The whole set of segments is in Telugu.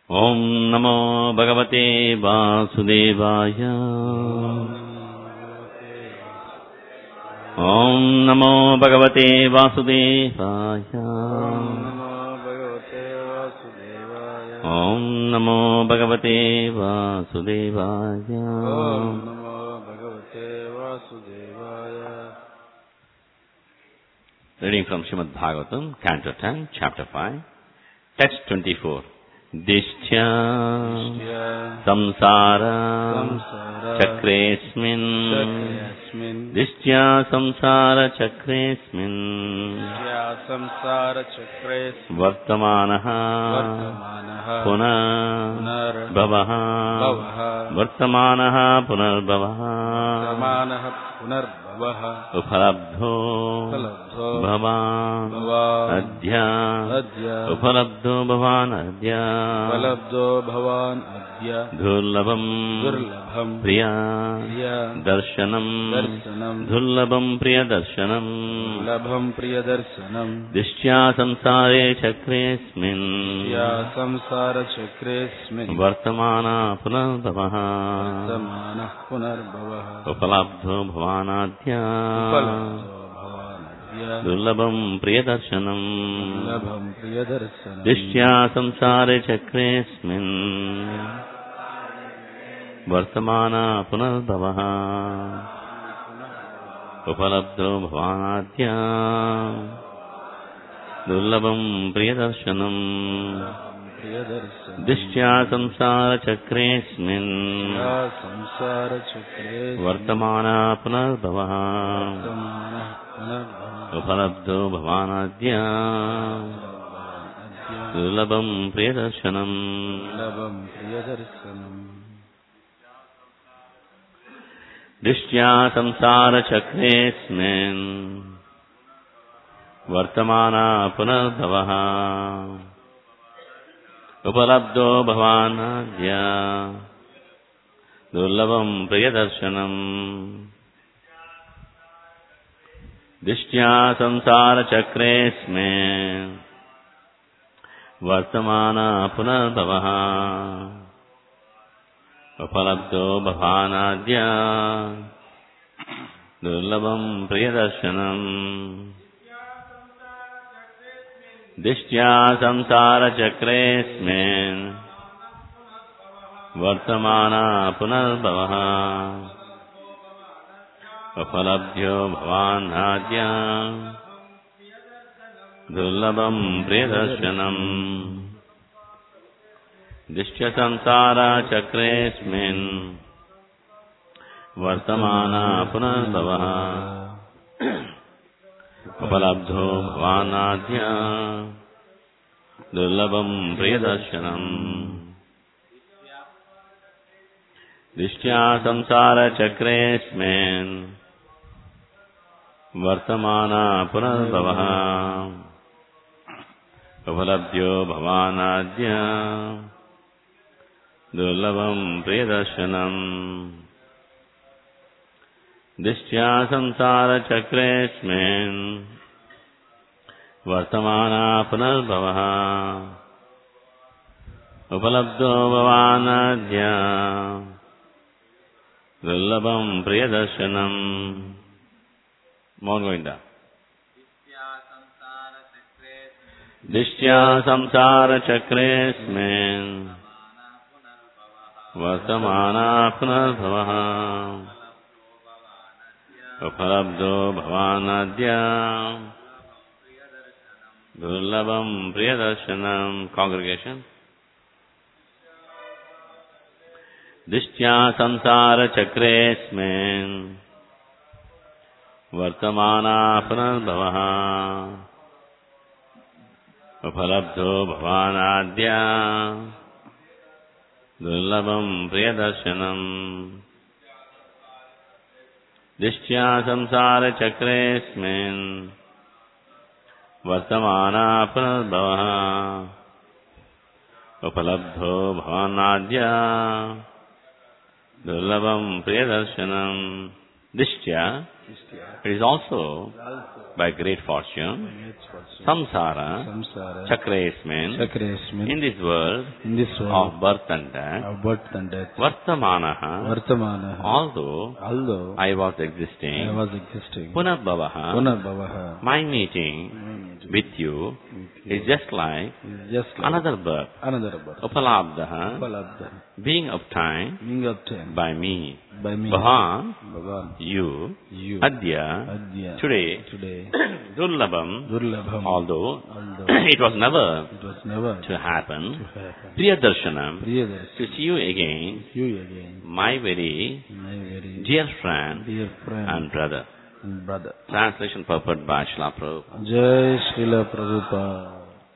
ఓం నమో భగవతే వాసుదేవాయ. ఓం నమో భగవతే వాసుదేవాయ. ఓం నమో భగవతే వాసుదేవాయ. Reading from Srimad Bhagavatam, Canto 10, Chapter 5, Text 24. Dishtya samsara chakresmin Dishtya samsara chakresmin Vartamanaha punarbhavaha Vartamanaha punarbhavaha Upalabdho bhavan adya Upalabdho bhavan adya Dhurlabham priya darshanam Dhurlabham priya darshanam Dishtya samsare chakresmin Vartamana punarbhavaha Upalabdho bhavanadya Durlabham priyadarshanam Dishtya samsare chakresmin Vartamana punarbhavaha Upalabdho bhavanadya Durlabham priyadarshanam Dishtya samsara chakresmin Vartamana punarbhavaha Upalabdho bhavanadya Durlabham priyadarshanam Dishtya samsara chakresmin Vartamana punarbhavaha Upalabdho bhavanadya Durlabham priyadarshanam Dishtya samsara chakresmin Vartamana punarbhavaha Upalabdho bhavanadya Durlabham priyadarshanam Dishtya samsara chakresmin Vartamana punarbhavaha Upalabdho bhavanadya Durlabham priyadarshanam Dishtya samsara chakresmin Vartamana punarbhavaha Upalabdho bhavanadya Durlabham priyadarshanam Dishtya samsara chakresmin Vartamana punarbhavaha Upalabdho bhavanadya Durlabham priyadarshanam Dishtya samsara chakresmin Vartamana punarbhavaha Upalabdho bhavanadya Durlabham priyadarshanam. More going down. Dishtya samsara chakresmin Vartamana punarbhavaha Upalabdho bhavanadya Durlabham priyadarshanam. Congregation. Dishtya samsara chakresmin Vartamana punarbhavaha Upalabdho bhavanadya Durlabham priyadarshanam Dishtya samsara chakresmin Vartamana punarbhavaha Upalabdho bhavanadya Durlabham priyadarshanam Dishtya, it is also by great fortune, samsara, chakresmin, in this world of birth and death, vartamanaha, although I was existing, punarbhavaha, my meeting with you is just like another birth, upalabdhaha, being obtained by me. Bhavan, you, adya, today, durlabham, although it was never to happen, priyadarshanam, to see you again, my very dear friend and brother. Translation purport by Srila Prabhupada. Jai Srila Prabhupada.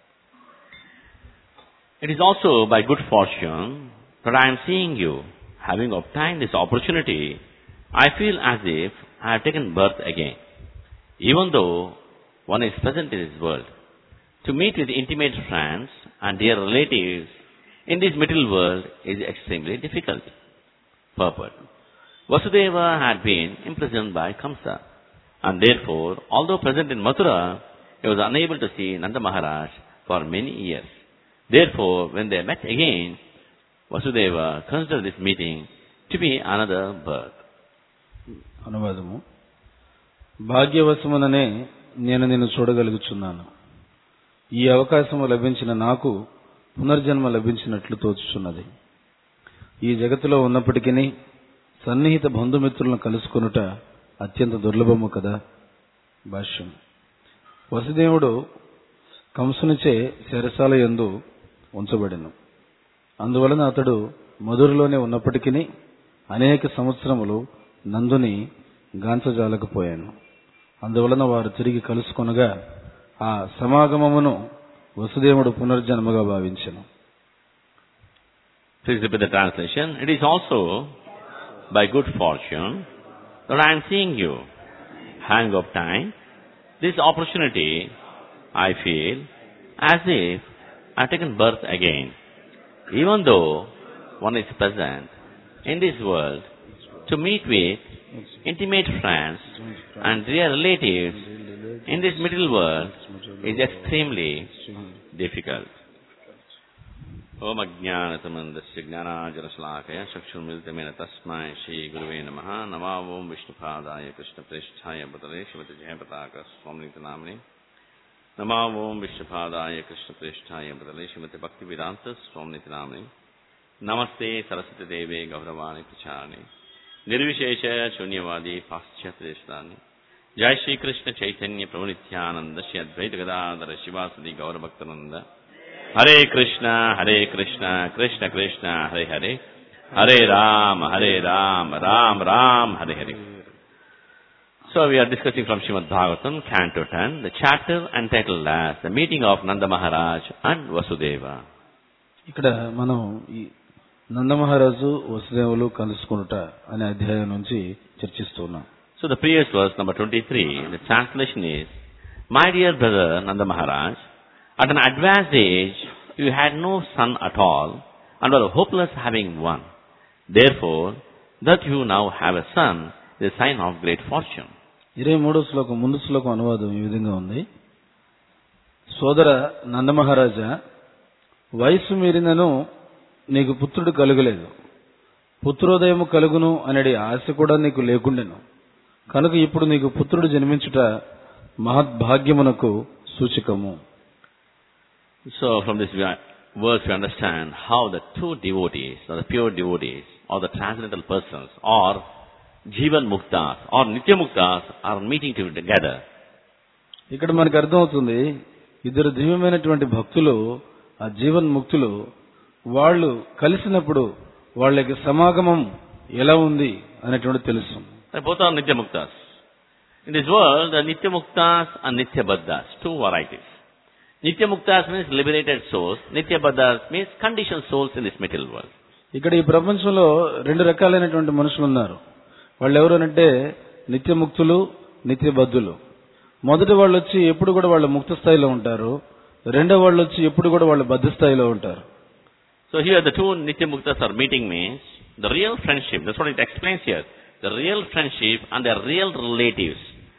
It is also by good fortune that I am seeing you. Having obtained this opportunity, I feel as if I have taken birth again. Even though one is present in this world, to meet with intimate friends and dear relatives in this material world is extremely difficult. Purport. Vasudeva had been imprisoned by Kamsa, and therefore, although present in Mathura, he was unable to see Nanda Maharaj for many years. Therefore, when they met again, Vasudeva considered this meeting to be another birth. అనువాదము. భాగ్యవశముననే నేను నిన్ను చూడగలుగుచున్నాను. ఈ అవకాశము లభించిన నాకు పునర్జన్మ లభించినట్లు తోచుచున్నది. ఈ జగత్తులో ఉన్నప్పటికీ సన్నిహిత బంధుమిత్రులను కలుసుకొనుట అత్యంత దుర్లభము కదా. భాష్యం. వసుదేవుడు కంసునిచే చెరసాల యందు ఉంచబడెను. అందువలన అతడు మధురలోనే ఉన్నప్పటికీ అనేక సంవత్సరములు నందుని గాంచజాలకపోయాను. అందువలన వారు తిరిగి కలుసుకొనగా ఆ సమాగమమును వసుదేవుడు పునర్జన్మగా భావించెను. Please repeat the translation. It is also by good fortune that I am seeing you. Having obtained this opportunity, I feel as if I have taken birth again. Even though one is present in this world to meet with intimate friends and dear relatives in this middle world is extremely difficult. Om Ajnanatamandasya Gnanajanashalakaya Chakshurmilitamena Tasmai Shri Guruve Namaha Nama Om Vishnupadaya Krishna Presthaya Bhatale Shrimati Jayapataka Swamnita Namani Nama Om Vishnupadaya Krishna Presthaya Bhatale Shrimati Bhaktivedanta Swamnita Namani Namaste Saraswati Deve Gauravani Pracharani Nirvishesha Shunyavadi Paschyatrishthani Jai Shri Krishna Chaitanya Prabhu-Nityananda Shri Advaita Gadadhara Shivasadi Gaurabhaktananda Hare Krishna, Krishna Krishna, Hare Hare, Hare Ram, Ram Ram, Hare Hare. So we are discussing from Srimad Bhagavatam, Canto 10, the chapter entitled as The Meeting of Nanda Maharaj and Vasudeva. ఇక్కడ మనం ఈ నందమహారాజు వసుదేవులు కలుసుకొనుట అనే అధ్యాయం నుంచి చర్చిస్తున్నాం. So the previous verse number 23, the translation is, My dear brother Nanda Maharaj, at an advanced age, you had no son at all and were hopeless having one. Therefore, that you now have a son is a sign of great fortune. 23వ శ్లోకం ముందు శ్లోకం అనువాదం ఈ విధంగా ఉంది. సోదర నందమహారాజా, వయసు మీరినను నీకు పుత్రుడు కలుగలేదు. పుత్రోదయము కలుగును అనేది ఆశ కూడా నీకు లేకుండెను. కనుక ఇప్పుడు నీకు పుత్రుడు జన్మించుట మహద్భాగ్యమునకు సూచకము. So from this verse we understand how the two devotees, or the pure devotees, or the transcendental persons, or Jivan Muktas, or Nitya Muktas are meeting together. ఇక్కడ మనకు అర్థమవుతుంది, ఇద్దరు దివ్యమైనటువంటి భక్తులు, ఆ జీవన్ ముక్తులు, వాళ్ళు కలిసినప్పుడు వాళ్ళ యొక్క సమాగమం ఎలా ఉంది అనేటువంటి తెలుసు. Both are Nitya Muktas. In this world, the Nitya Muktas and Nitya Baddhas, two varieties. Nitya Muktas means liberated souls. Nitya Baddhas means conditioned souls in this material world. ఇక్కడ ఈ ప్రపంచంలో రెండు రకాలైనటువంటి మనుషులు ఉన్నారు. వాళ్ళు ఎవరనంటే నిత్యముక్తులు, నిత్యబద్ధులు. మొదటి వాళ్ళు వచ్చి ఎప్పుడు కూడా వాళ్ళ ముక్త స్థాయిలో ఉంటారు. రెండో వాళ్ళు వచ్చి ఎప్పుడు కూడా వాళ్ళ బద్ధ స్థాయిలో ఉంటారు. So here the two Nitya Muktas are meeting means the real friendship. That's what it explains here. the real friendship and their real relatives.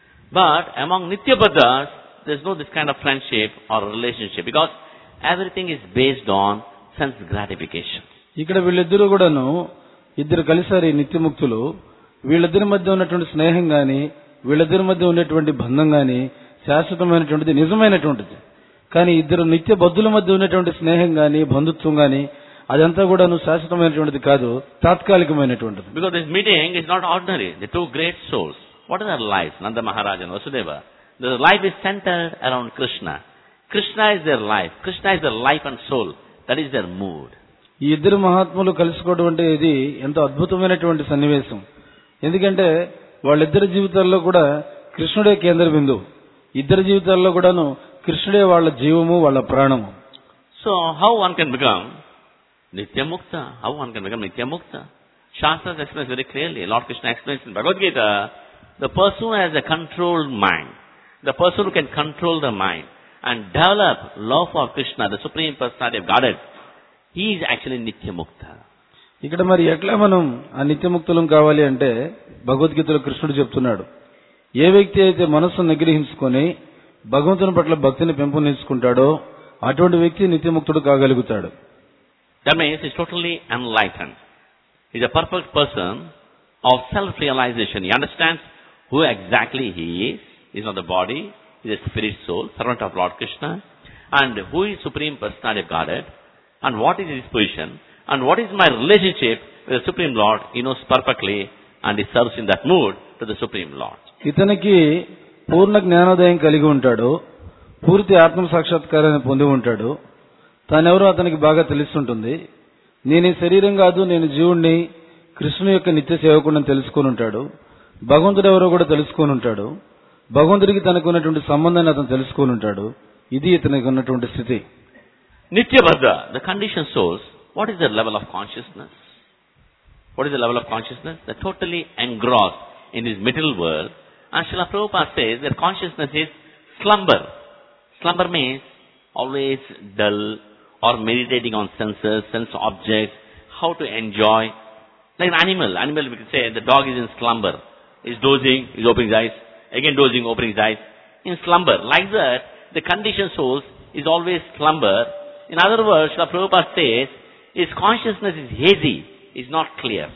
But among Nityabaddhas, there's no this kind of friendship or relationship because everything is based on sense gratification. ఇక్కడ వీళ్ళిద్దరూ కూడాను ఇద్దరు కలిసారు ఈ నిత్యముక్తులు. వీళ్ళిద్దరి మధ్య ఉన్నటువంటి స్నేహం గాని, వీళ్ళిద్దరి మధ్య ఉన్నటువంటి బంధం గాని శాశ్వతమైనటువంటిది, నిజమైనటువంటిది. కానీ ఇద్దరు నిత్య బద్ధుల మధ్య ఉన్నటువంటి స్నేహం గాని, బంధుత్వం గాని అదంతా కూడాను శాశ్వతమైనటువంటిది కాదు, తాత్కాలికమైనటువంటిది. Because this meeting is not ordinary. The two great souls. What is their life? Nanda Maharaj and Vasudeva. Their life is centered around Krishna. Krishna is their life. Krishna is their life and soul. That is their mood. ఈ ఇద్దరు మహాత్ములు కలుసుకోవడం అంటే ఇది ఎంతో అద్భుతమైనటువంటి సన్నివేశం. ఎందుకంటే వాళ్ళిద్దరి జీవితాల్లో కూడా కృష్ణుడే కేంద్ర బిందువు. ఇద్దరి జీవితాల్లో కూడాను కృష్ణుడే వాళ్ళ జీవము, వాళ్ళ ప్రాణము. So how one can become Nitya Mukta? How one can become Nitya Mukta? Shastras explains very clearly. Lord Krishna explains in Bhagavad Gita, the person who has a controlled mind, the person who can control the mind and develop love for Krishna, the Supreme Personality of Godhead, he is actually Nitya Mukta. ఇక్కడ మరి ఎట్లా మనం ఆ నిత్యముక్తులం కావాలి అంటే భగవద్గీతలో కృష్ణుడు చెప్తున్నాడు, ఏ వ్యక్తి అయితే మనస్సును నిగ్రహించుకొని భగవంతుని పట్ల భక్తిని పెంపొందించుకుంటాడో అటువంటి వ్యక్తి నిత్యముక్తుడు కాగలుగుతాడు. That means he is totally enlightened. He is a perfect person of self-realization. He understands who exactly he is. He is not the body. He is a spirit soul, servant of Lord Krishna. And who is Supreme Personality of Godhead. And what is his position. And what is my relationship with the Supreme Lord. He knows perfectly. And he serves in that mood to the Supreme Lord. ఇతనికి పూర్ణ జ్ఞానోదయం కలిగి ఉంటాడు, పూర్తి ఆత్మ సాక్షాత్కారాన్ని పొంది ఉంటాడు. తానెవరో అతనికి బాగా తెలుస్తుంటుంది. నేను ఈ శరీరం కాదు, నేను జీవుణ్ణి, కృష్ణుని యొక్క నిత్య సేవకుడిని తెలుసుకొని ఉంటాడు. భగవంతుడు ఎవరో కూడా తెలుసుకొని ఉంటాడు. భగవంతుడికి తనకు ఉన్నటువంటి సంబంధాన్ని అతను తెలుసుకొని ఉంటాడు. ఇది ఇతనికి ఉన్నటువంటి స్థితి. Nityabadha, the conditioned souls, what is their level of consciousness? What is the level of consciousness? They're totally engrossed in this material world. And Srila Prabhupada says their consciousness is slumber. Slumber means always dull or meditating on senses, sense objects, how to enjoy. Like an animal. Animal, we can say the dog is in slumber. He's dozing, he's opening his eyes, again dozing, opening his eyes. In slumber. Like that, the conditioned souls is always slumber. In other words, Srila Prabhupada says, his consciousness is hazy, is not clear.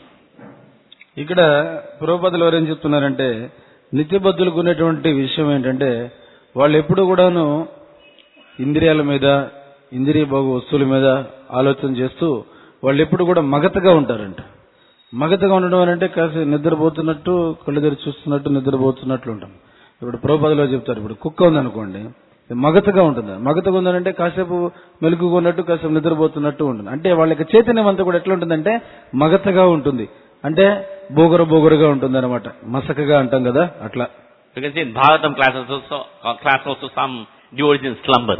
ఇక్కడ ప్రభుపాదులు వారు ఏం చెప్తున్నారంటే నిత్యబద్ధులకు ఉన్నటువంటి విషయం ఏంటంటే వాళ్ళు ఎప్పుడు కూడాను ఇంద్రియాల మీద, ఇంద్రియ భోగ వస్తువుల మీద ఆలోచన చేస్తూ వాళ్ళు ఎప్పుడు కూడా మగతగా ఉంటారంట. మగతగా ఉండడం అంటే కాస్త నిద్రపోతున్నట్టు, కళ్ళు తెరిచి చూస్తున్నట్టు నిద్రపోతున్నట్లు ఉంటాం. ఇప్పుడు ప్రభుపాదులు చెప్తారు, ఇప్పుడు కుక్క ఉందనుకోండి, మగతగా ఉంటుంది. మగతగా ఉందంటే కాసేపు మెలుగుగా ఉన్నట్టు, కాసేపు నిద్రపోతున్నట్టు ఉంటుంది. అంటే వాళ్ళ యొక్క చైతన్యం అంతా కూడా ఎట్లా ఉంటుందంటే మగతగా ఉంటుంది. అంటే బోగరగా ఉంటుంది అనమాట, మసకగా అంటాం కదా అట్లా. You can see in Bhagavatam class also some devotees in slumber.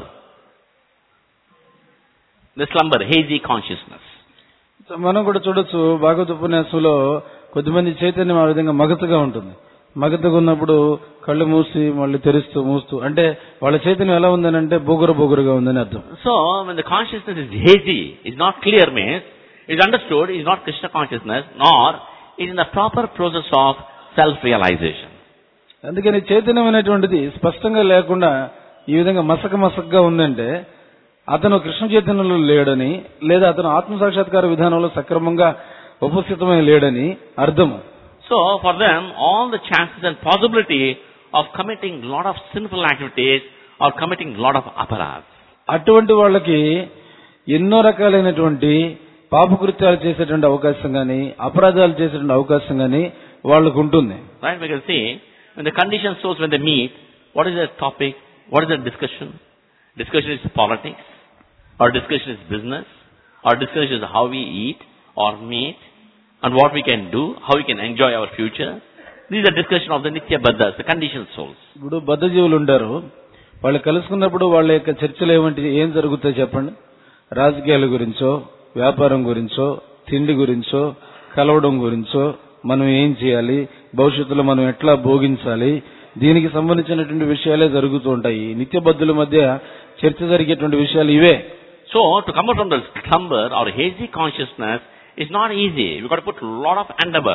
The slumber, hazy consciousness. మనం కూడా చూడొచ్చు భాగవత ఉపన్యాసంలో కొద్దిమంది చైతన్యం ఆ విధంగా మగతగా ఉంటుంది. మగతగా ఉన్నప్పుడు కళ్ళు మూసి మళ్ళీ తెరుస్తూ మూస్తూ, అంటే వాళ్ళ చైతన్యం ఎలా ఉందనంటే బోగరగా ఉందని అర్థం. So when the consciousness is hazy, is not clear means, is understood, is not Krishna consciousness, nor is in the proper process of self-realization. అందుకని చైతన్యం అనేటువంటిది స్పష్టంగా లేకుండా ఈ విధంగా మసకగా ఉందంటే అతను కృష్ణ చైతన్యంలో లేడని, లేదా అతను ఆత్మసాక్షాత్కార విధానంలో సక్రమంగా ఉపస్థితమై లేడని అర్థము. So for them, all the chances and possibility of committing lot of sinful activities or committing lot of aparadhas. అటువంటి వాళ్ళకి ఎన్నో రకాలైనటువంటి పాపకృత్యాలు చేసేటువంటి అవకాశం గాని, అపరాధాలు చేసేటువంటి అవకాశం గాని వాళ్ళకు ఉంటుంది. Right? We can see when the conditioned souls, when they meet, what is their topic? What is their discussion? Discussion is politics, or discussion is business, or discussion is how we eat or meet, and what we can do, how we can enjoy our future. These are discussion of the Nitya Baddhas, the conditioned souls. ఇప్పుడు బద్ధ జీవులు ఉంటారు. వాళ్ళు కలుసుకున్నప్పుడు వాళ్ళ యొక్క చర్చలు ఏం జరుగుతాయి చెప్పండి? రాజకీయాల గురించో, వ్యాపారం గురించో, తిండి గురించో, కలవడం గురించో, మనం ఏం చేయాలి, భవిష్యత్తులో మనం ఎట్లా భోగించాలి, దీనికి సంబంధించినటువంటి విషయాలే జరుగుతూ ఉంటాయి. నిత్యబద్ధుల మధ్య చర్చ జరిగేటువంటి విషయాలు ఇవే. So to come out from the slumber or hazy consciousness is not easy. We've got to put a lot of endeavor.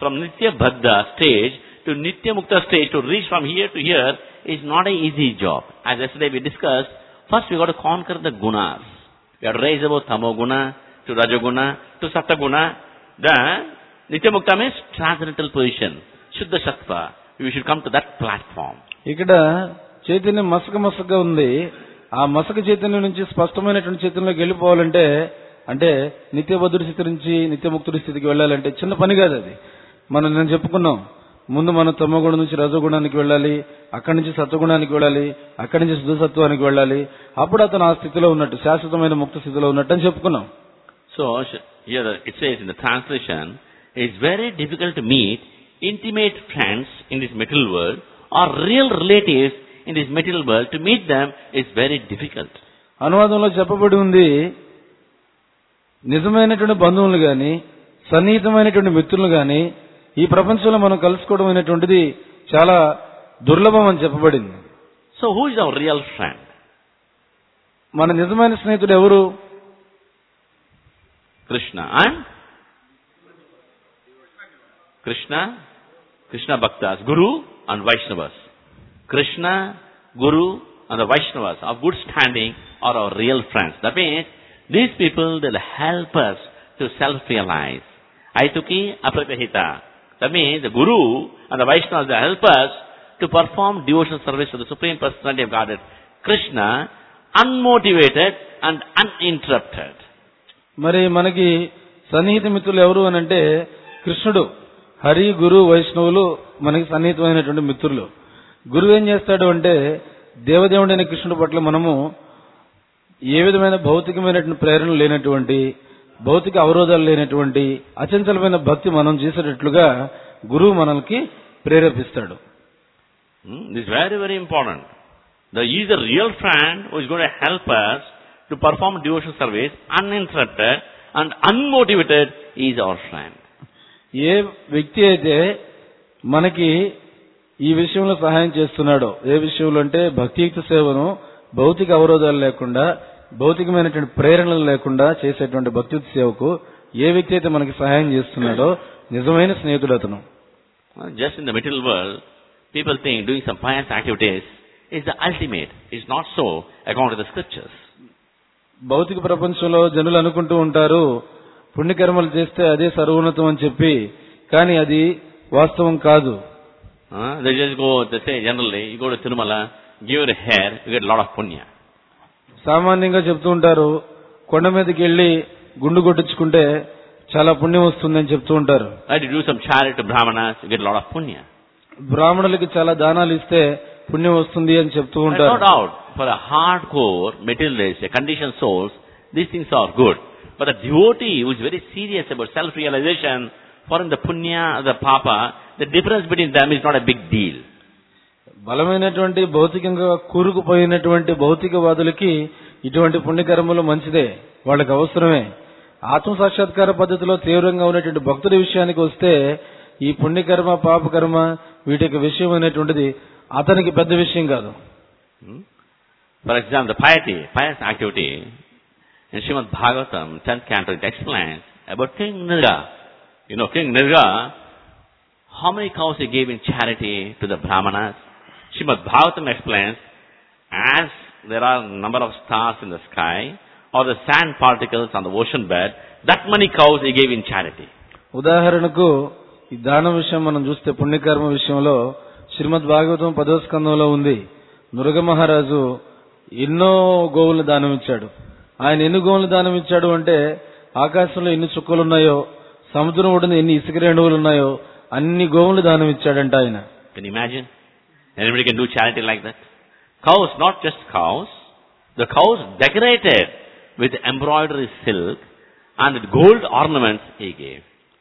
from Nitya Baddha stage to Nitya Mukta stage, to reach from here to here, is not an easy job. As yesterday we discussed, first we got to conquer the gunas. We have to raise about Tamoguna, to Rajoguna, to Sattaguna. Then, Nitya Mukta means transcendental position, Shuddha Sattva. We should come to that platform. ఇక్కడ చైతన్యం మసకగా ఉంది. ఆ మసక చైతన్యం నుంచి స్పష్టమైనటువంటి చైతన్యంలోకి వెళ్ళిపోవాలంటే, అంటే నిత్యబద్ధుడి స్థితి నుంచి నిత్యముక్తుడి స్థితికి వెళ్ళాలంటే చిన్న పని కాదు అది. నేను చెప్పుకున్నాం, ముందు మనం తమోగుణం నుంచి రజోగుణానికి వెళ్ళాలి, అక్కడి నుంచి సత్వగుణానికి వెళ్ళాలి, అక్కడి నుంచి శుద్ధసత్వానికి వెళ్ళాలి. అప్పుడు అతను ఆ స్థితిలో ఉన్నట్టు, శాశ్వతమైన ముక్త స్థితిలో ఉన్నట్టు అని చెప్పుకున్నాం. So, here it says in the translation, it's very difficult to meet intimate friends in this material world or real relatives in this material world. To meet them is very difficult. అనువాదంలో చెప్పబడి ఉంది, నిజమైనటువంటి బంధువులు గాని సన్నిహితమైనటువంటి మిత్రులు గాని ఈ ప్రపంచంలో మనం కలుసుకోవడం అనేటువంటిది చాలా దుర్లభం అని చెప్పబడింది. So who is our real friend? మన నిజమైన స్నేహితుడు ఎవరు? Krishna and Krishna Bhaktas, Guru and Vaishnavas. Krishna, Guru and the Vaishnavas of good standing are our real friends. That means these people, they'll help us to self-realize. Aituki aprapahita. That means the Guru and the Vaishnavas, they help us to perform devotional service to the Supreme Personality of Godhead, Krishna, unmotivated and uninterrupted. మరి మనకి సన్నిహిత మిత్రులు ఎవరు అని అంటే కృష్ణుడు, హరి, గురు, వైష్ణవులు మనకి సన్నిహితమైనటువంటి మిత్రులు. గురువు ఏం చేస్తాడు అంటే దేవదేవుడైన కృష్ణుడి పట్ల మనము ఏ విధమైన భౌతికమైనటువంటి ప్రేరణ లేనటువంటి, భౌతిక అవరోధాలు లేనటువంటి అచంచలమైన భక్తి మనం చేసేటట్లుగా గురువు మనల్ని ప్రేరేపిస్తాడు. This is very, very important. He is a real friend who is going to help us to perform devotional service uninterrupted and unmotivated. He is our friend. ఏ వ్యక్తి అయితే మనకి ఈ విషయంలో సహాయం చేస్తున్నాడో, ఏ విషయంలో అంటే భక్తియుక్త సేవను భౌతిక అవరోధాలు లేకుండా, భౌతికమైనటువంటి ప్రేరణలు లేకుండా చేసేటువంటి భక్తియుక్త సేవకు ఏ వ్యక్తి అయితే మనకి సహాయం చేస్తున్నాడో నిజమైన స్నేహితుడు అతను. Just in the material world, people think doing some pious activities is the ultimate. It's not so according to the scriptures. భౌతిక ప్రపంచంలో జనులు అనుకుంటూ ఉంటారు, పుణ్యకర్మలు చేస్తే అదే సర్వోన్నతం అని చెప్పి, కానీ అది వాస్తవం కాదు. They just go, they say generally, you go to Tirumala, give your hair, you get a lot of punya. సామాన్యంగా చెప్తూ ఉంటారు, కొండ మీదకి వెళ్లి గుండు కొట్టించుకుంటే చాలా పుణ్యం వస్తుందని చెప్తూ ఉంటారు. Right, you do some charity to Brahmanas, you get a lot of punya. బ్రాహ్మణులకి చాలా దానాలు ఇస్తే పుణ్యం వస్తుంది అని చెప్తూ ఉంటారు. No doubt, for a hardcore materialist, conditioned souls, these things are good. But the devotee who is very serious about self-realization, for him the punya, the papa, the difference between them is not a big deal. బలమైనటువంటి భౌతికంగా కూరుకుపోయినటువంటి భౌతికవాదులకి ఇటువంటి పుణ్యకర్మలు మంచిదే, వాళ్ళకి అవసరమే. ఆత్మ సాక్షాత్కార పద్ధతిలో తీవ్రంగా ఉన్నటువంటి భక్తుల విషయానికి వస్తే ఈ పుణ్యకర్మ, పాపకర్మ వీటికి విషయం అనేటువంటిది అతనికి పెద్ద విషయం కాదు. For example, the pious activity in Srimad Bhagavatam, 10th canto, it explains about King Nirga. You know, King Nirga, how many cows he gave in charity to the Brahmanas? Srimad Bhagavatam explains, as there are number of stars in the sky, or the sand particles on the ocean bed, that many cows he gave in charity. ఉదాహరణకు ఈ దానం విషయం మనం చూస్తే పుణ్యకర్మ విషయంలో శ్రీమద్ భాగవతం 10వ స్కందంలో ఉంది. నృగ మహారాజు ఎన్నో గోవులను దానం ఇచ్చాడు. ఆయన ఎన్ని గోవులను దానం ఇచ్చాడు అంటే ఆకాశంలో ఎన్ని చుక్కలు ఉన్నాయో, సముద్రం ఒడ్డున ఎన్ని ఇసుక రేణువులు ఉన్నాయో అన్ని గోవులను దానం ఇచ్చాడంట ఆయన. Can you imagine? Anybody can do charity like that? Cows, not just cows. The cows decorated with embroidery silk and with gold ornaments he gave.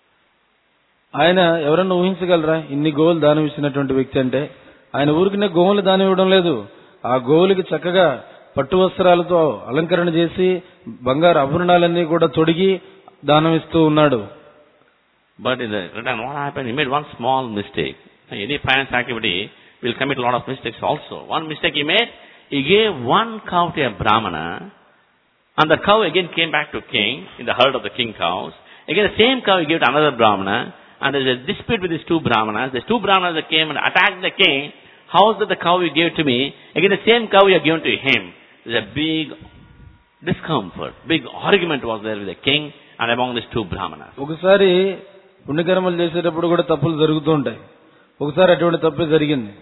ఆయన ఎవరన్నా ఊహించగలరా ఇన్ని గోవులు దానం ఇచ్చినటువంటి వ్యక్తి అంటే? ఆయన ఊరికినే గోవులు దానం ఇవ్వడం లేదు, ఆ గోవులకి చక్కగా పట్టు వస్త్రాలతో అలంకరణ చేసి బంగారు ఆభరణాలన్నీ కూడా తొడిగి దానం ఇస్తూ ఉన్నాడు. But in the return, what happened? He made one small mistake. Any pious activity will commit a lot of mistakes also. One mistake he made, he gave one cow to a Brahmana, and the cow again came back to king in the herd of the king cows. Again the same cow he gave to another Brahmana, and there is a dispute with these two brahmanas. The two brahmanas that came and attacked the king. How is that the cow you gave to me? Again, the same cow you have given to him. There is a big discomfort, big argument was there with the king and among these two brahmanas. ఒకసారి పుణ్యకర్మలు చేసేటప్పుడు కూడా తప్పులు జరుగుతూ ఉంటాయి. ఒకసారి అటువంటి తప్పే జరిగింది.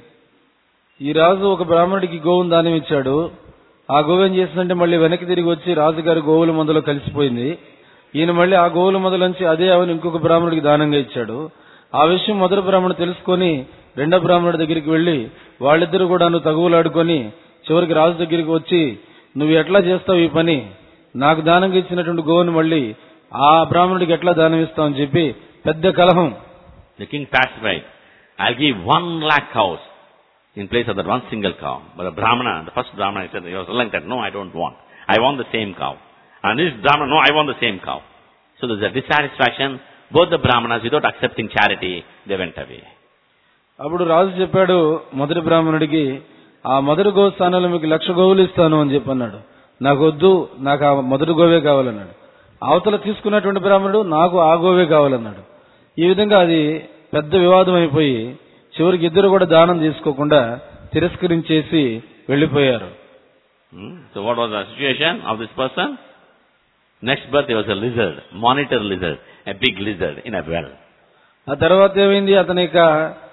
ఈ రాజు ఒక బ్రాహ్మణుడికి గోవును దానం ఇచ్చాడు. ఆ గోవు ఏం చేసిందంటే మళ్ళీ వెనక్కి తిరిగి వచ్చి రాజుగారి గోవుల మందలో కలిసిపోయింది. ఈయన మళ్ళీ ఆ గోవుల మందలోంచి అదే ఆవును ఇంకొక బ్రాహ్మణుడికి దానంగా ఇచ్చాడు. ఆ విషయం మొదటి బ్రాహ్మణుడు తెలుసుకొని రెండో బ్రాహ్మణుడి దగ్గరికి వెళ్లి వాళ్ళిద్దరూ కూడా తగువులాడుకొని చివరికి రాజు దగ్గరికి వచ్చి, నువ్వు ఎట్లా చేస్తావు ఈ పని, నాకు దానంగా ఇచ్చినటువంటి గోవును మళ్ళీ ఆ బ్రాహ్మణుడికి ఎట్లా దానం ఇస్తావు అని చెప్పి పెద్ద కలహం. The king passed by. I'll give 1,00,000 cows in place of that one single cow. But the brahmana, the first brahmana, he said, he was like that, no, I don't want. I want the same cow. And this brahmana, no, I want the same cow. So there's a dissatisfaction. Both the brahmanas, without accepting charity, they went away. అప్పుడు రాజు చెప్పాడు మొదటి బ్రాహ్మణుడికి, ఆ మొదటి గోవు స్థానంలో మీకు 1,00,000 గోవులు ఇస్తాను అని చెప్పన్నాడు. నాకు వద్దు, నాకు ఆ మొదటి గోవే కావాలన్నాడు. అవతల తీసుకున్నటువంటి బ్రాహ్మణుడు నాకు ఆ గోవే కావాలన్నాడు. ఈ విధంగా అది పెద్ద వివాదం అయిపోయి చివరికి ఇద్దరు కూడా దానం తీసుకోకుండా తిరస్కరించేసి వెళ్లిపోయారు. So what was the situation of this person? Next birth he was a lizard, monitor lizard, a big lizard in a well. ఆ తర్వాత ఏమైంది, అతని యొక్క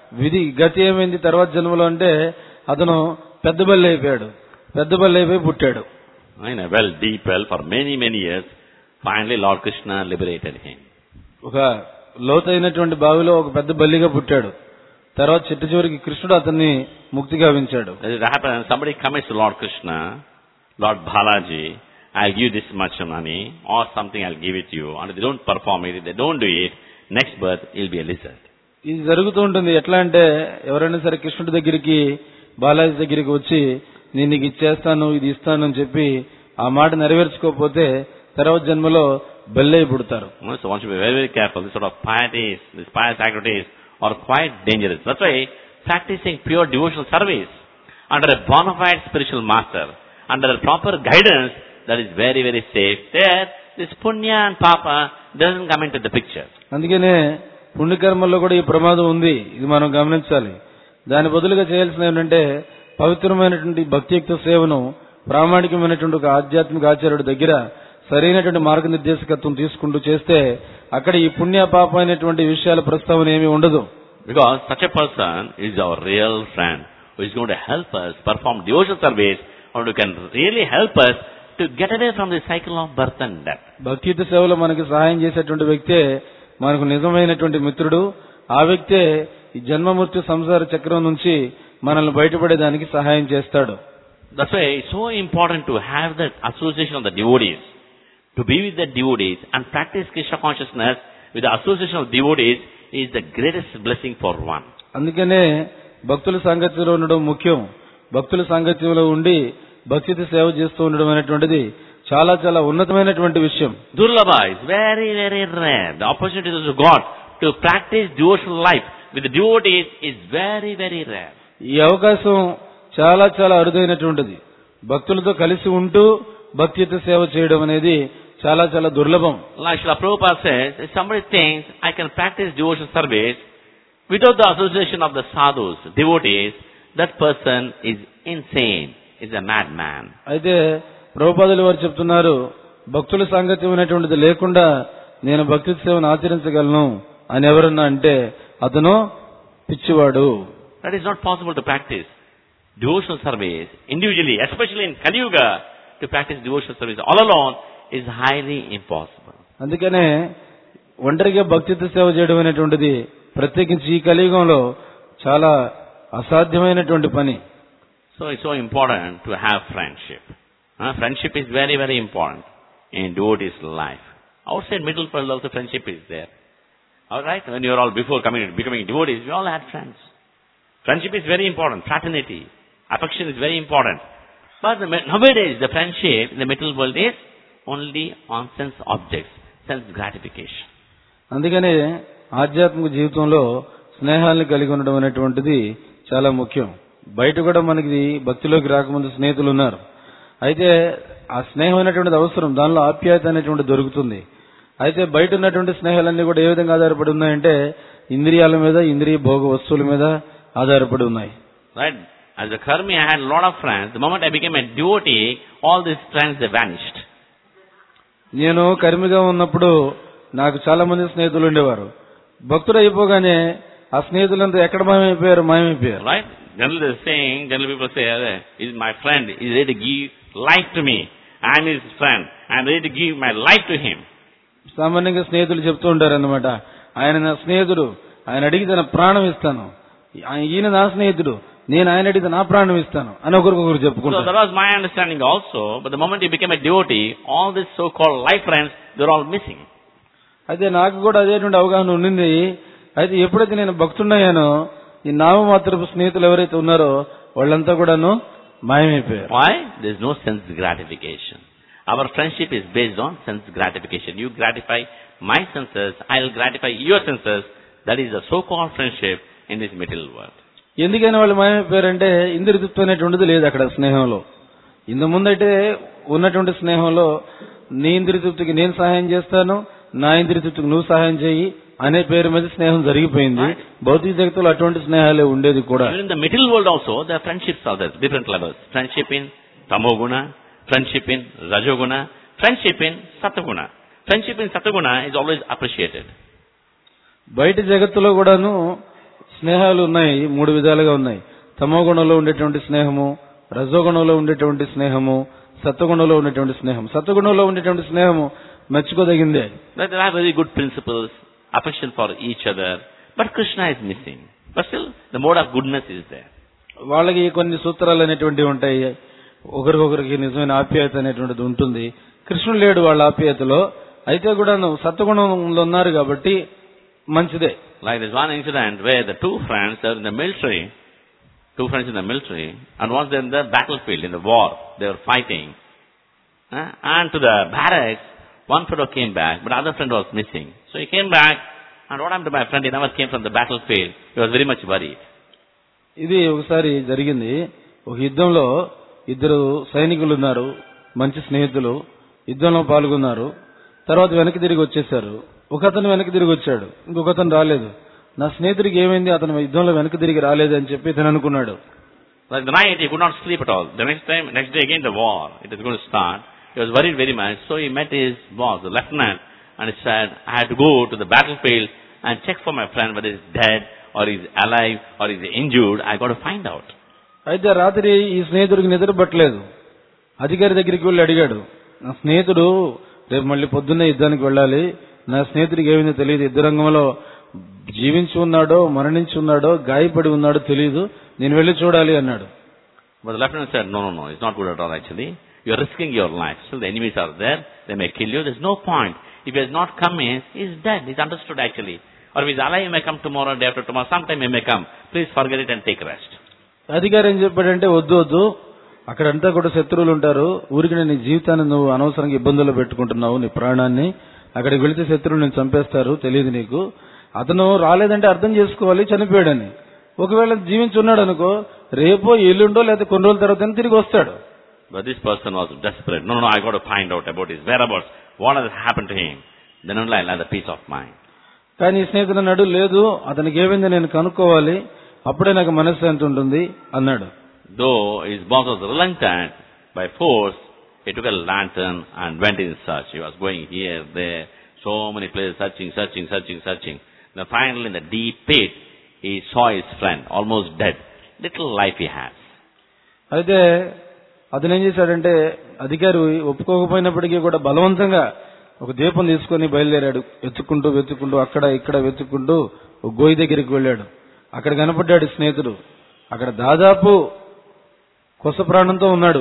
గతి ఏమైంది తర్వాత జన్మలో అంటే అతను పెద్ద బల్లి అయిపోయాడు. పెద్ద బల్లి అయిపోయి పుట్టాడు. In a well, deep well for many years. Finally Lord Krishna liberated him. ఒక లోతైనటువంటి బావిలో ఒక పెద్ద బల్లిగా పుట్టాడు. తర్వాత చిట్ట చివరికి కృష్ణుడు అతన్ని ముక్తి గావించాడు. It happens, somebody commits to Lord Krishna, Lord Balaji, I'll give this much money or something, I'll give it to you. And if they don't perform it, if they don't do it, next birth he'll be a lizard. ఇది జరుగుతూ ఉంటుంది. ఎట్లా అంటే ఎవరైనా సరే కృష్ణుడి దగ్గరికి బాలాజీ దగ్గరికి వచ్చి నేను నీకు ఇచ్చేస్తాను, ఇది ఇస్తాను అని చెప్పి ఆ మాట నెరవేర్చుకోకపోతే తర్వాత జన్మలో బల్లై పుడతారు. So one should be very, very careful. This sort of pieties, these pious activities are quite dangerous. That's why practicing pure devotional service under a bona fide spiritual master, under a proper guidance, that is very, very safe. There, this punya and papa doesn't come into the picture. అందుకనే పుణ్యకర్మల్లో కూడా ఈ ప్రమాదం ఉంది. ఇది మనం గమనించాలి. దాని బదులుగా చేయాల్సిన ఏంటంటే పవిత్రమైనటువంటి భక్తియుక్త సేవను ప్రామాణికమైనటువంటి ఒక ఆధ్యాత్మిక ఆచార్యుడి దగ్గర సరైనటువంటి మార్గనిర్దేశకత్వం తీసుకుంటూ చేస్తే అక్కడ ఈ పుణ్య పాప అనేటువంటి విషయాల ప్రస్తావన ఏమీ ఉండదు. Because such a person is our real friend who is going to help us perform devotional service, or who can really help us to get away from the cycle of birth and death. భక్తియుత సేవలో మనకి సహాయం చేసేటువంటి వ్యక్తే మనకు నిజమైనటువంటి మిత్రుడు. ఆ వ్యక్తే ఈ జన్మ మృత్యు సంసార చక్రం నుంచి మనల్ని బయటపడేదానికి సహాయం చేస్తాడు. That's why it's so important to have that association of the devotees, to be with the devotees and practice Krishna consciousness with the association of devotees is the greatest blessing for one. అందుకనే భక్తుల సాంగత్యంలో ఉండడం ముఖ్యం. భక్తుల సాంగత్యంలో ఉండి భక్తితో సేవ చేస్తూ ఉండడం అనేటువంటిది చాలా చాలా ఉన్నతమైనటువంటి విషయం. Durlabha is very, very rare. The opportunity that you got to practice devotional life with the devotees is very, very rare. ఈ అవకాశం చాలా చాలా అరుదైనటువంటిది. భక్తులతో కలిసి ఉంటూ భక్తియుత సేవ చేయడం అనేది చాలా చాలా దుర్లభం. Like Srila Prabhupada says, if somebody thinks I can practice devotional service without the association of the sadhus, devotees, that person is insane, is a madman. అయితే ప్రభుపాదులు వారు చెప్తున్నారు, భక్తుల సాంగత్యం అనేటువంటిది లేకుండా నేను భక్తి సేవను ఆచరించగలను అని ఎవరన్నా అంటే అతను పిచ్చివాడు. That is not possible to practice devotional service individually, especially in Kali Yuga. To practice devotional service all alone is highly impossible. అందుకనే ఒంటరిగా భక్తితో సేవ చేయడం అనేటువంటిది ప్రత్యేకించి ఈ కలియుగంలో చాలా అసాధ్యమైనటువంటి పని. So it's so important to have friendship. Friendship is very, very important in devotee's life. Outside middle world also friendship is there. Alright, when you are all before becoming devotees, we all had friends. Friendship is very important. Fraternity, affection is very important. But nowadays the friendship in the middle world is only on sense objects, sense gratification. అందుకనే ఆధ్యాత్మిక జీవితంలో స్నేహాలను కలిగి ఉండడం అనేటువంటిది చాలా ముఖ్యం. బయట కూడా మనకి భక్తిలోకి రాకముందు స్నేహితులు ఉన్నారు. అయితే ఆ స్నేహం అనేటువంటిది అవసరం, దానిలో ఆప్యాయత అనేటువంటి దొరుకుతుంది. అయితే బయట ఉన్నటువంటి స్నేహాలన్నీ కూడా ఏ విధంగా ఆధారపడి ఉన్నాయంటే ఇంద్రియాల మీద, ఇంద్రియ భోగ వస్తువుల మీద ఆధారపడి ఉన్నాయి. Right? As a karmi, I had a lot of friends. The moment I became a devotee, all these friends, they vanished. నేను కర్మిగా ఉన్నప్పుడు నాకు చాలా మంది స్నేహితులు ఉండేవారు. భక్తుడు అయిపోగానే ఆ స్నేహితులంతా ఎక్కడ మాయమైపోయారు? Right? Generally people say, is my friend, is ready to give life to me. I am his friend. I am ready to give my life to him. సామాన్యంగా స్నేహితులు చెప్తూ ఉంటారు అన్నమాట. ఆయన నా స్నేహితుడు, ఆయన అడిగితే నా ప్రాణం ఇస్తాను. ఈయన నా స్నేహితుడు, నేను ఆయన అడిగితే నా ప్రాణం ఇస్తాను అని ఒకరికొకరు చెప్పుకుంటారు. So that was my understanding also. But the moment you became a devotee, all these so-called life friends, they're all missing. అయితే నాకు కూడా అదేటువంటి అవగాహన ఉండింది. అయితే ఎప్పుడైతే నేను భక్తుడయ్యానో ఈ నామమాత్రపు స్నేహితులు ఎవరైతే ఉన్నారో వాళ్ళంతా కూడాను మాయమైపోయారు. Why? There's no sense gratification. Our friendship is based on sense gratification. You gratify my senses, I'll gratify your senses. That is the so-called friendship in this material world. ఎందుకైనా వాళ్ళు మాయమైపోయారంటే ఇంద్రియతృప్తి అనేటువంటిది లేదు అక్కడ స్నేహంలో. ఇంత ముందైతే ఉన్నటువంటి స్నేహంలో నీ ఇంద్రియతృప్తికి నేను సహాయం చేస్తాను, నా ఇంద్రియతృప్తికి నువ్వు సహాయం చేయి అనే పేరు మీద స్నేహం జరిగిపోయింది. భౌతిక జగత్తులో అటువంటి స్నేహాలే ఉండేది కూడా. In the material world also, there are friendships are there, different levels. Friendship in tamoguna, friendship in rajoguna, friendship in satoguna. Friendship in satoguna is always appreciated. బయట జగత్తులో కూడాను స్నేహాలు ఉన్నాయి, మూడు విధాలుగా ఉన్నాయి. తమోగుణంలో ఉండేటువంటి స్నేహము, రజోగుణంలో ఉండేటువంటి స్నేహము, సత్వగుణంలో ఉండేటువంటి స్నేహం. సత్వగుణంలో ఉండేటువంటి స్నేహము మెచ్చుకోదగిందే. There are very good principles, affection for each other, but Krishna is missing. But still, the mode of goodness is there. వాళ్ళకి కొన్ని సూత్రాలు అనేటువంటివి ఉంటాయి. ఒకరికొకరికి నిజమైన ఆప్యాయత అనేటువంటిది ఉంటుంది. కృష్ణుడు లేడు వాళ్ళ ఆప్యాయతలో. అయితే కూడా సత్వగుణంలో ఉన్నారు కాబట్టి మంచిదే. Like there's one incident where the two friends are in the military, and once they're in the battlefield, in the war, they were fighting. And to the barracks, one fellow came back, but the other friend was missing. So he came back, and what happened to my friend? He never came from the battlefield. He was very much worried. ఇది ఒకసారి జరిగింది. ఒక యుద్ధంలో ఇద్దరు సైనికులు ఉన్నారు, మంచి స్నేహితులు, యుద్ధంలో పాల్గొన్నారు. తర్వాత వెనక్కి తిరిగి వచ్చేసారు. ఒక అతను వెనక్కి తిరిగి వచ్చాడు, ఇంకొక అతను రాలేదు. నా స్నేహితుడికి ఏమైంది, అతను యుద్ధంలో వెనక్కి తిరిగి రాలేదు అని చెప్పి ఇతను అనుకున్నాడు. Like the night, he could not sleep at all. The next day again the war, it is going to start. He was worried very much. So he met his boss, the lieutenant, and he said, I had to go to the battlefield and check for my friend whether he's dead or he's alive or he's injured. I got to find out. అయితే రాత్రి ఈ స్నేహితుడికి నిద్ర పట్టలేదు. అధికారి దగ్గరికి వెళ్ళి అడిగాడు, నా స్నేహితుడు రేపు మళ్ళీ పొద్దున్నే యుద్ధానికి వెళ్ళాలి, నా స్నేహితుడికి ఏమైందో తెలియదు, యుద్ధ రంగంలో జీవించి ఉన్నాడో మరణించి ఉన్నాడో గాయపడి ఉన్నాడో తెలియదు, నేను వెళ్ళి చూడాలి అన్నాడు. But the lieutenant said, no, it's not good at all actually. You are risking your life. Still the enemies are there, they may kill you, there's no point. If he has not come in, he's dead, he's understood actually. Or if he's alive, he may come tomorrow, day after tomorrow, sometime he may come. Please forget it and take rest. అధికారి ఏం చెప్పాడంటే, వద్దు, అక్కడంతా కూడా శత్రువులు ఉంటారు, ఊరికి నీ జీవితాన్ని నువ్వు అనవసరంగా ఇబ్బందుల్లో పెట్టుకుంటున్నావు, నీ ప్రాణాన్ని. అక్కడికి వెళితే శత్రువులు నేను చంపేస్తారు, తెలియదు నీకు. అతను రాలేదంటే అర్థం చేసుకోవాలి చనిపోయాడని. ఒకవేళ జీవించి ఉన్నాడు అనుకో, రేపో ఎల్లుండో లేదా కొన్ని రోజుల తర్వాత తిరిగి వస్తాడు. But this person was desperate. No, I got to find out about his whereabouts. What has happened to him? Then only I'll have the peace of mind. కానీ స్నేహితుడు అన్నాడు, లేదు, అతనికి ఏమైందో నేను కనుక్కోవాలి, అప్పుడే నాకు మనశ్శాంతి ఉంటుంది అన్నాడు. Though his boss was reluctant, by force, he took a lantern and went in search. He was going here, there, so many places, searching. Then finally in the deep pit, he saw his friend, almost dead. Little life he has. అయితే అతను ఏం చేశాడంటే, అధికారి ఒప్పుకోకపోయినప్పటికీ కూడా బలవంతంగా ఒక దీపం తీసుకొని బయలుదేరాడు. వెతుక్కుంటూ అక్కడ ఇక్కడ వెతుక్కుంటూ ఒక గోయి దగ్గరికి వెళ్ళాడు. అక్కడ కనపడ్డాడు స్నేహితుడు. అక్కడ దాదాపు కొస ప్రాణంతో ఉన్నాడు.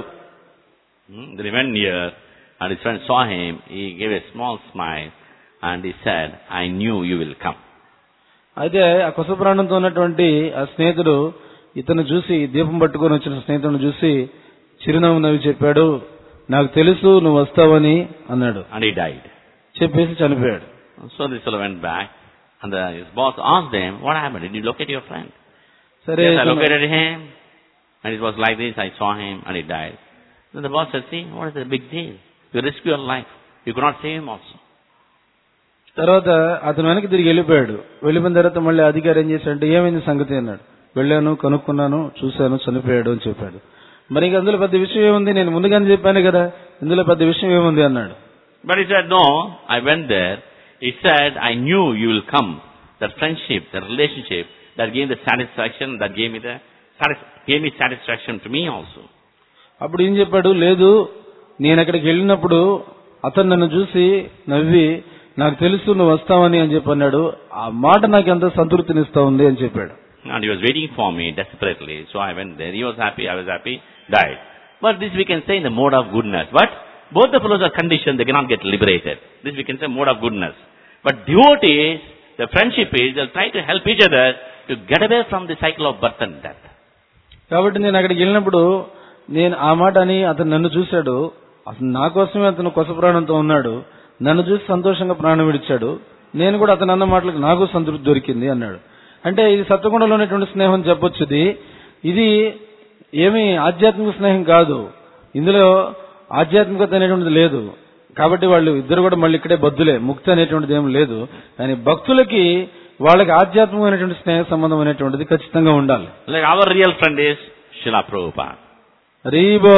Then he went near and his friend saw him. He gave a small smile and he said, I knew you will come. అయితే ఆ కొస ప్రాణంతో ఉన్నటువంటి ఆ స్నేహితుడు ఇతను చూసి, దీపం పట్టుకొని వచ్చిన స్నేహితుడిని చూసి చిరునవ్వు నవ్వి చెప్పాడు, నాకు తెలుసు నువ్వు వస్తావని అన్నాడు. And he died. చెప్పేసి చనిపోయాడు. So this fellow went back and his boss asked him, what happened? Did you locate your friend? సరే, yes, I located him and it was like this, I saw him and he died. Then the boss said, see, what is the big deal? You risk your life. You could not save him also. తర్వాత అతను వెనక్కి తిరిగి వెళ్ళిపోయాడు. వెళ్ళిపోయిన తర్వాత మళ్ళీ అధికారి ఏం చేశాడంటే ఏమైంది సంగతి అన్నాడు. వెళ్ళాను, కనుక్కున్నాను, చూశాను, చనిపోయాడు అని చెప్పాడు. మరి అందులో పెద్ద విషయం ఏముంది, నేను ముందుగానే చెప్పాను కదా, ఇందులో పెద్ద విషయం ఏముంది అన్నాడు. But he said, no, I went there. He said, I knew you will come. That friendship, the relationship, that gave the satisfaction, that gave me satisfaction to me also. అప్పుడు ఏం చెప్పాడు, లేదు నేను అక్కడికి వెళ్ళినప్పుడు అతను నన్ను చూసి నవ్వి నాకు తెలుసు నువ్వు వస్తావని అని చెప్పి అన్నాడు. ఆ మాట నాకు ఎంత సంతృప్తినిస్తా ఉంది అని చెప్పాడు. And he was waiting for me desperately. So I went there. He was happy, I was happy, died. But this we can say in the mode of goodness. But both the fellows are conditioned, they cannot get liberated. This we can say mode of goodness. But devotees, the friendship is, they'll try to help each other to get away from the cycle of birth and death. కాబట్టి నేను అక్కడికి వెళ్ళినప్పుడు నేను ఆ మాట అని అతను నన్ను చూశాడు. అసలు నా కోసమే అతను కొస ప్రాణంతో ఉన్నాడు. నన్ను చూసి సంతోషంగా ప్రాణం విడిచాడు. నేను కూడా అతను అన్న మాటలకు నాకు సంతృప్తి దొరికింది అన్నాడు. అంటే ఇది సత్వగుణంలో ఉన్నటువంటి స్నేహం చెప్పొచ్చు. ఇది ఏమీ ఆధ్యాత్మిక స్నేహం కాదు, ఇందులో ఆధ్యాత్మికత అనేటువంటిది లేదు. కాబట్టి వాళ్ళు ఇద్దరు కూడా మళ్ళీ ఇక్కడే బద్దులే, ముక్తి అనేటువంటిది ఏం లేదు. కానీ భక్తులకి వాళ్ళకి ఆధ్యాత్మికమైనటువంటి స్నేహ సంబంధం అనేటువంటిది ఖచ్చితంగా ఉండాలి. Like our real friend is Srila Prabhupada. రీబో,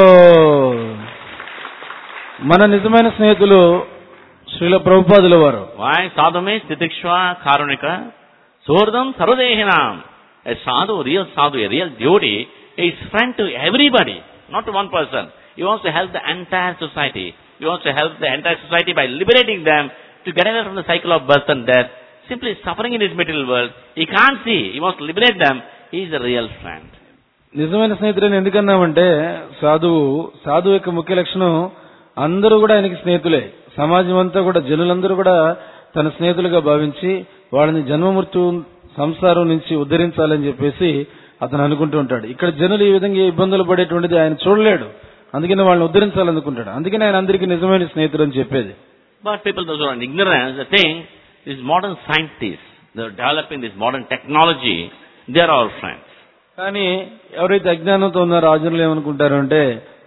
మన నిజమైన స్నేహితులు శ్రీల ప్రభుపాదుల వారు. Why? Sadhume Titikshva Karunika Sordam Sarudehinam. A sadhu, real devotee, is friend to everybody, not to one person. He wants to help the entire society. He wants to help the entire society by liberating them to get away from the cycle of birth and death. Simply suffering in this material world. He can't see. He wants to liberate them. He is a real friend. నిజమైన స్నేహితులని ఎందుకన్నామంటే సాధువు యొక్క ముఖ్య లక్షణం అందరూ కూడా ఆయనకి స్నేహితులే. సమాజం అంతా కూడా జనులందరూ కూడా తన స్నేహితులుగా భావించి వాళ్ళని జన్మమృత్యు సంసారం నుంచి ఉద్ధరించాలని చెప్పేసి అతను అనుకుంటూ ఉంటాడు. ఇక్కడ జనులు ఈ విధంగా ఇబ్బందులు పడేటువంటిది ఆయన చూడలేడు. అందుకని వాళ్ళని ఉద్ధరించాలనుకుంటాడు. అందుకని ఆయన అందరికీ నిజమైన స్నేహితుడు అని చెప్పేది. But people those who are in ignorance, they think these modern scientists, they are developing this modern technology, they are our friends. కానీ ఎవరైతే అజ్ఞానంతో ఉన్నారో ఆ జనులు ఏమనుకుంటారు అంటే,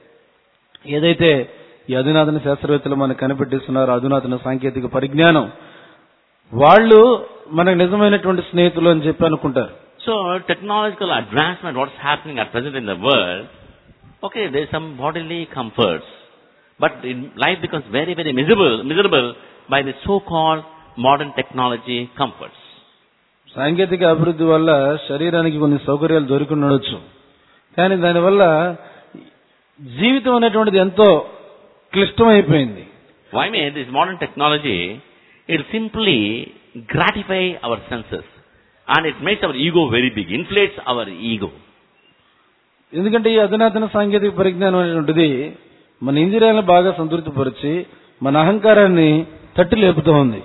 ఏదైతే ఈ అధునాతన శాస్త్రవేత్తలు మనకు కనిపెట్టిస్తున్నారో అధునాతన సాంకేతిక పరిజ్ఞానం, వాళ్ళు మనకు నిజమైనటువంటి స్నేహితులు అని చెప్పి అనుకుంటారు. So technological advancement, what's happening at present in the world, okay, there is some bodily comforts, but life becomes very, very miserable by the so-called modern technology comforts. సాంకేతిక అభివృద్ధి వల్ల శరీరానికి కొన్ని సౌకర్యాలు దొరికి ఉండొచ్చు, కానీ దానివల్ల జీవితం అనేటువంటిది ఎంతో క్లిష్టమైపోయింది. Why may this modern technology, it simply gratify our senses and it makes our ego very big, inflates our ego. ఎందుకంటే ఈ అధునాతన సాంకేతిక పరిజ్ఞానం అనేటువంటిది మన ఇంద్రియాలను బాగా సంతృప్తిపరిచి మన అహంకారాన్ని తట్టి లేపుతూ ఉంది.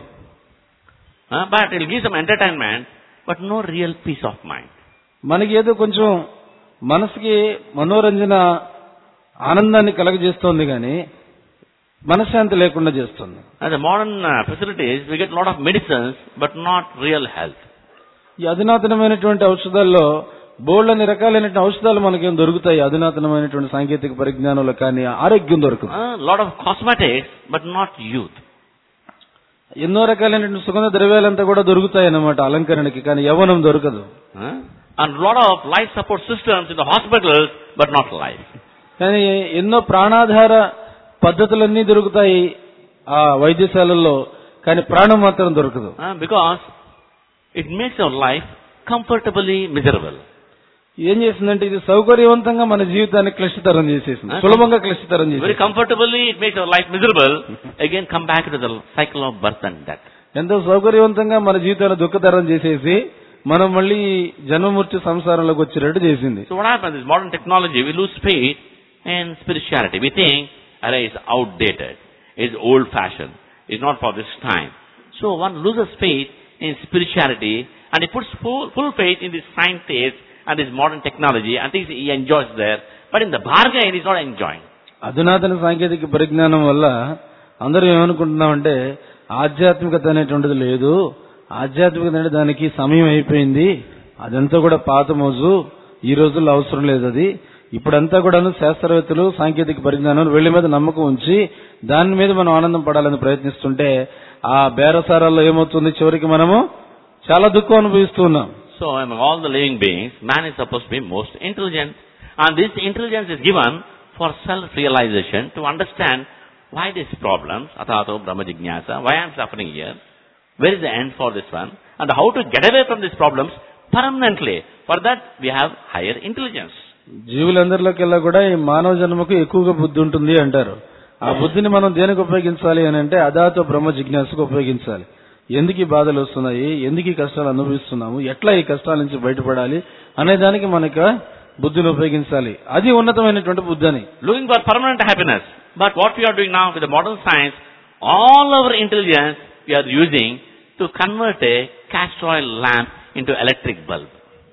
But it will give some entertainment, but no real peace of mind. మనకి ఏదో కొంచెం మనసుకి మనోరంజన ఆనందాన్ని కలగజేస్తోంది కానీ మనశ్శాంతి లేకుండా చేస్తుంది. And the modern facilities, we get a lot of medicines, but not real health. ఈ అధునాతనమైనటువంటి ఔషధాల్లో బోల్డని రకాలైన ఔషధాలు మనకేం దొరుకుతాయి. అధునాతనమైనటువంటి సాంకేతిక పరిజ్ఞానంలో కానీ ఆరోగ్యం దొరకదు. Lot of cosmetics, but not youth. ఎన్నో రకాలైనటువంటి సుగంధ ద్రవ్యాలంతా కూడా దొరుకుతాయి అన్నమాట అలంకరణకి, కానీ యవ్వనం దొరకదు. And lot of life support systems in the hospitals, but not life. కానీ ఎన్నో ప్రాణాధార పద్ధతులన్నీ దొరుకుతాయి ఆ వైద్యశాలల్లో, కానీ ప్రాణం మాత్రం దొరకదు. Because it makes our life comfortably miserable. ఏం చేసిందంటే ఇది సౌకర్యవంతంగా మన జీవితాన్ని క్లిష్టతరం చేసేసింది, సులభంగా క్లిష్టతరం చేసింది. Very comfortably it makes our life miserable. Again come back to the cycle of birth and death. ఎంతో సౌకర్యవంతంగా మన జీవితాన్ని దుఃఖతరం చేసేసి మనం మళ్ళీ జన్మమృత్యు సంసారంలోకి వచ్చేటట్టు చేసింది. So what happens is modern technology, we lose faith in spirituality. We think, it's outdated, it's old fashioned, it's not for this time. So one loses faith in spirituality and he puts full faith in this scientist and this modern technology and thinks he enjoys there, but in the bargain he's not enjoying. అధునాతన సాంకేతిక పరిజ్ఞానం వల్ల అందరూ ఏమనుకుంటున్నామంటే ఆధ్యాత్మికత అనేటువంటిది లేదు, ఆధ్యాత్మికత అంటే దానికి సమయం అయిపోయింది, అదంతా కూడా పాత మోజు, ఈ రోజుల్లో అవసరం లేదు అది. ఇప్పుడంతా కూడాను శాస్త్రవేత్తలు సాంకేతిక పరిజ్ఞానం వీళ్ళ మీద నమ్మకం ఉంచి దాని మీద మనం ఆనందం పడాలని ప్రయత్నిస్తుంటే ఆ బేరసారాల్లో ఏమవుతుంది, చివరికి మనము చాలా దుఃఖం అనుభవిస్తూ ఉన్నాం. So among all the living beings, man is supposed to be most intelligent. And this intelligence is given for self-realization, to understand why these problems, atato brahma jignasa, why I am suffering here, where is the end for this one, and how to get away from these problems permanently. For that we have higher intelligence. జీవులందరిలోకెల్లా కూడా ఈ మానవ జన్మకు ఎక్కువగా బుద్ధి ఉంటుంది అంటారు. ఆ బుద్ధిని మనం దేనికి ఉపయోగించాలి అని అంటే అదాతో బ్రహ్మ జిజ్ఞాసకు ఉపయోగించాలి. ఎందుకు ఈ బాధలు వస్తున్నాయి, ఎందుకు ఈ కష్టాలు అనుభవిస్తున్నాము, ఎట్లా ఈ కష్టాల నుంచి బయటపడాలి అనే దానికి మనకు బుద్ధిని ఉపయోగించాలి. అది ఉన్నతమైనటువంటి బుద్ధి అని. Looking for permanent happiness. But what we are doing now with the modern science, all our intelligence we are using to convert a castor oil lamp into electric bulb.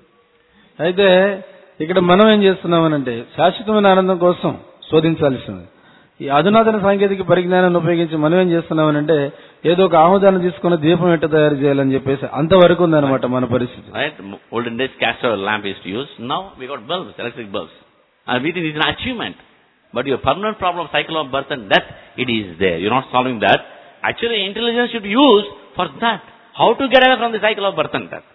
అయితే ఇక్కడ మనం ఏం చేస్తున్నామనంటే శాశ్వతమైన ఆనందం కోసం శోధించాల్సింది. ఈ అధునాతన సాంకేతిక పరిజ్ఞానాన్ని ఉపయోగించి మనం ఏం చేస్తున్నామనంటే ఏదో ఒక ఆముదాన్ని తీసుకుని దీపం ఎట్ట తయారు చేయాలని చెప్పేసి అంతవరకు ఉందన్నమాట మన పరిస్థితి. Right? Olden days castor oil lamp is used. Now we got bulbs, electric bulbs. And we think it is an achievement. But your permanent problem, cycle of birth and death, it is there. You're not solving that. Actually, intelligence should be used for that. How to get away from the cycle of birth and death.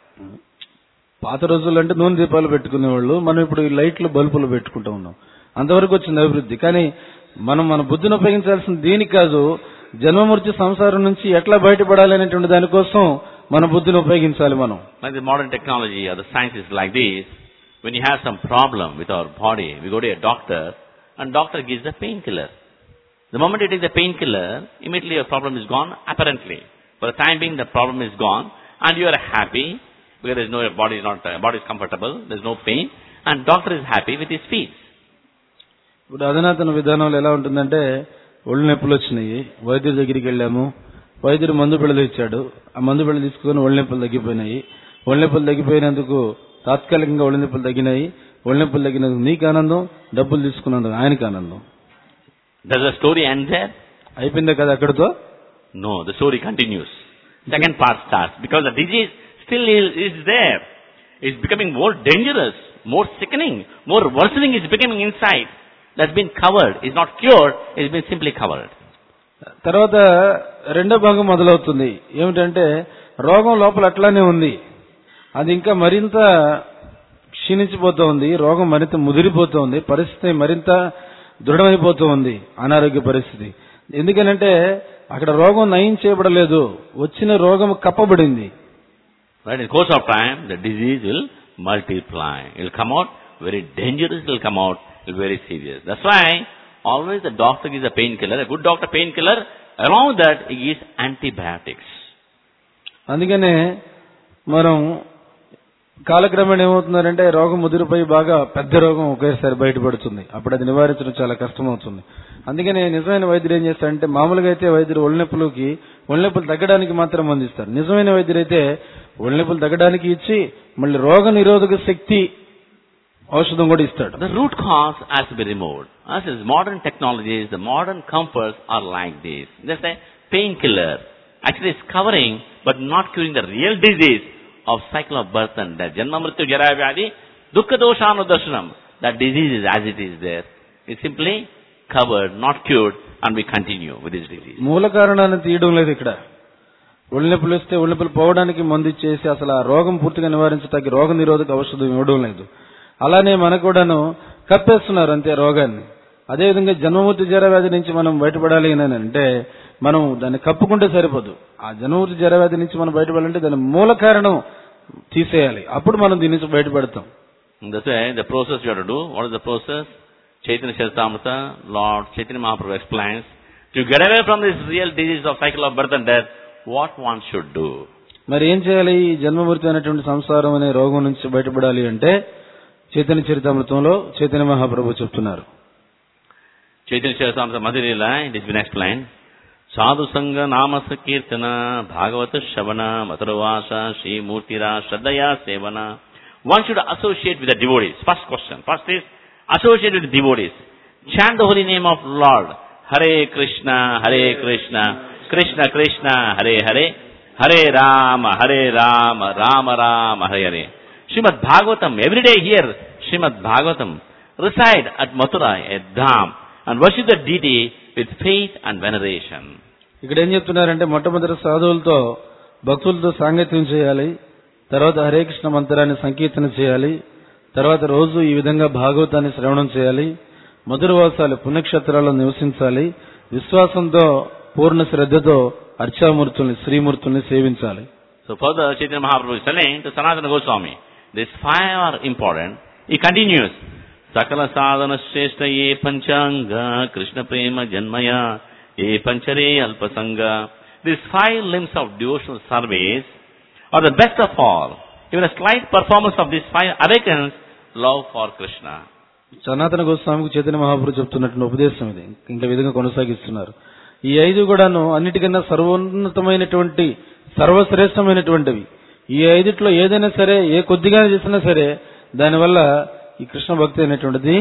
పాత రోజుల్లో అంటే నూనె దీపాలు పెట్టుకునేవాళ్ళు, మనం ఇప్పుడు ఈ లైట్లు బల్బులు పెట్టుకుంటూ ఉన్నాం. అంతవరకు వచ్చింది అభివృద్ధి. కానీ మనం మన బుద్ధిని ఉపయోగించాల్సింది దీనికి కాదు, జన్మమృత్యు సంసారం నుంచి ఎట్లా బయటపడాలి అనేటువంటి దానికోసం మన బుద్ధిని ఉపయోగించాలి మనం. Like the modern technology or the science is like this. When you have some problem with our body, we go to a doctor and doctor gives the painkiller. The moment you take the painkiller, immediately your problem is gone apparently. For the time being the problem is gone and you are happy because there is no, your body is comfortable, there is no pain, and doctor is happy with his feet. ఇప్పుడు అధునాతన విధానంలో ఎలా ఉంటుందంటే ఒళ్ళు నొప్పులు వచ్చినాయి, వైద్యుడి దగ్గరికి వెళ్ళాము, వైద్యుడు మందు బిళ్ళలు ఇచ్చాడు, ఆ మందు బిళ్ళలు తీసుకుని ఒళ్ళు నొప్పులు తగ్గిపోయినాయి. ఒళ్ళు నొప్పులు తగ్గిపోయినందుకు తాత్కాలికంగా ఒళ్ళు నొప్పులు తగ్గినాయి. ఒళ్ళు నొప్పులు తగ్గినందుకు నీకు ఆనందం, డబ్బులు తీసుకున్నందుకు ఆయనకు ఆనందం. Does the story end there? అయిపోయిందా కదా అక్కడితో? No, the story continues. Second part starts because the disease still is there. It's becoming more dangerous, more sickening, more worsening is becoming inside. That's been covered. It's not cured, it's been simply covered. తర్వాత రెండో భాగం మొదలవుతుంది. ఏమిటంటే రోగం లోపల అట్లానే ఉంది, అది ఇంకా మరింత క్షీణించిపోతూ ఉంది, రోగం మరింత ముదిరిపోతూ ఉంది, పరిస్థితి మరింత దృఢమైపోతూ ఉంది, అనారోగ్య పరిస్థితి. ఎందుకనంటే అక్కడ రోగం నయం చేయబడలేదు, వచ్చిన రోగం కప్పబడింది. Right, in the course of time, the disease will multiply. It will come out very dangerous, it will come out very serious. That's why always the doctor gives a painkiller, a good doctor painkiller, along with that he gives antibiotics. అందుకనే మనం కాలక్రమేణా ఏమవుతున్నారంటే రోగం ముదిరిపోయి బాగా పెద్ద రోగం ఒకేసారి బయటపడుతుంది. అప్పుడు అది నివారించడం చాలా కష్టం అవుతుంది. అందుకనే నిజమైన వైద్యుడు ఏం చేస్తారంటే మామూలుగా అయితే వైద్యుడు ఒళ్ళు నొప్పులు తగ్గడానికి మాత్రం అందిస్తారు. నిజమైన వైద్యుడు అయితే ఒళ్ళు నొప్పులు తగ్గడానికి ఇచ్చి మళ్ళీ రోగ నిరోధక శక్తి ఔషధం కూడా ఇస్తాడు. The root cause has to be removed. As is modern technologies, the modern comforts are like this. Just a painkiller actually is covering but not curing the real disease of cycle of birth and death. Janma mrityu jara vyadi dukkha doshanudarshanam. That disease is as it is there. It's simply covered, not cured, and we continue with this disease. మూల కారణాన్ని తీయడం లేదు ఇక్కడ. ఒళ్ళు నొప్పులు వస్తే ఒళ్ళు నొప్పులు పోవడానికి మందు ఇచ్చేసి అసలు ఆ రోగం పూర్తిగా నివారించడానికి రోగ నిరోధక ఔషధం ఇవ్వడం లేదు. అలానే మనకు కూడాను కప్పేస్తున్నారు అంతే రోగాన్ని. అదేవిధంగా జన్మమృత్యు జర వ్యాధి నుంచి మనం బయటపడాలి అని అంటే మనం దాన్ని కప్పుకుంటే సరిపోదు. ఆ జన్మమృత్యు జర వ్యాధి నుంచి మనం బయటపడాలంటే దాని మూల కారణం తీసేయాలి, అప్పుడు మనం దీని నుంచి బయటపడతాం. That's why the process you have to do. What is the process? Chaitanya Charitamrita, Lord Chaitanya Mahaprabhu explains, to get away from this real disease of cycle of birth and death, what one should do. మరి ఏం చేయాలి? ఈ జన్మమృత్యు అనేటువంటి సంసారం అనే రోగం నుంచి బయటపడాలి అంటే చైతన్య చరితామృతంలో చైతన్య మహాప్రభు చెప్తున్నారు. Chaitanya Charitamrita Madhurila, it has been explained. Sadhu Sangha Namasa Kirtana Bhagavata Shavana Matarvasa Shri Murtira Shraddhaya Sevana. One should associate with the devotees. First question. First is associate with the devotees. Chant the holy name of Lord. Hare Krishna, Krishna Krishna, Hare Hare, Hare Rama, Rama Rama, Hare Hare. Srimad Bhagavatam, every day here, Srimad Bhagavatam. reside at Mathura, a dham, and worship the deity with faith and veneration. ఇక్కడ ఏం చెప్తున్నారంటే మొట్టమొదటి సాధువులతో భక్తులతో సాంగత్యం చేయాలి, తర్వాత హరే కృష్ణ మంత్రాన్ని సంకీర్తన చేయాలి, తర్వాత రోజు ఈ విధంగా భాగవతాన్ని శ్రవణం చేయాలి, మధురవాసాలు పుణ్యక్షేత్రాల్లో నివసించాలి, విశ్వాసంతో పూర్ణ శ్రద్ధతో అర్చామూర్తుల్ని శ్రీమూర్తుల్ని సేవించాలి. So further Chaitanya Mahaprabhu is telling to Sanatana Goswami, these 5 are important. He continues, Sakala sadhana shrestha ye panchanga Krishna prema janmaya ye panchare alpasanga. These 5 limbs of devotional service are the best of all. Even a slight performance of these 5 awakens love for Krishna. సనాతన గోస్వామికి చైతన్య మహాప్రభు చెప్తున్నటువంటి ఉపదేశం ఇది. ఇంకా విధంగా కొనసాగిస్తున్నారు. ఈ 5 కూడాను అన్నిటికన్నా సర్వోన్నతమైనటువంటి సర్వశ్రేష్టమైనటువంటివి. ఈ 5ట్లో ఏదైనా సరే, ఏ కొద్దిగా చేసినా సరే, దానివల్ల ఈ కృష్ణ భక్తి అనేటువంటిది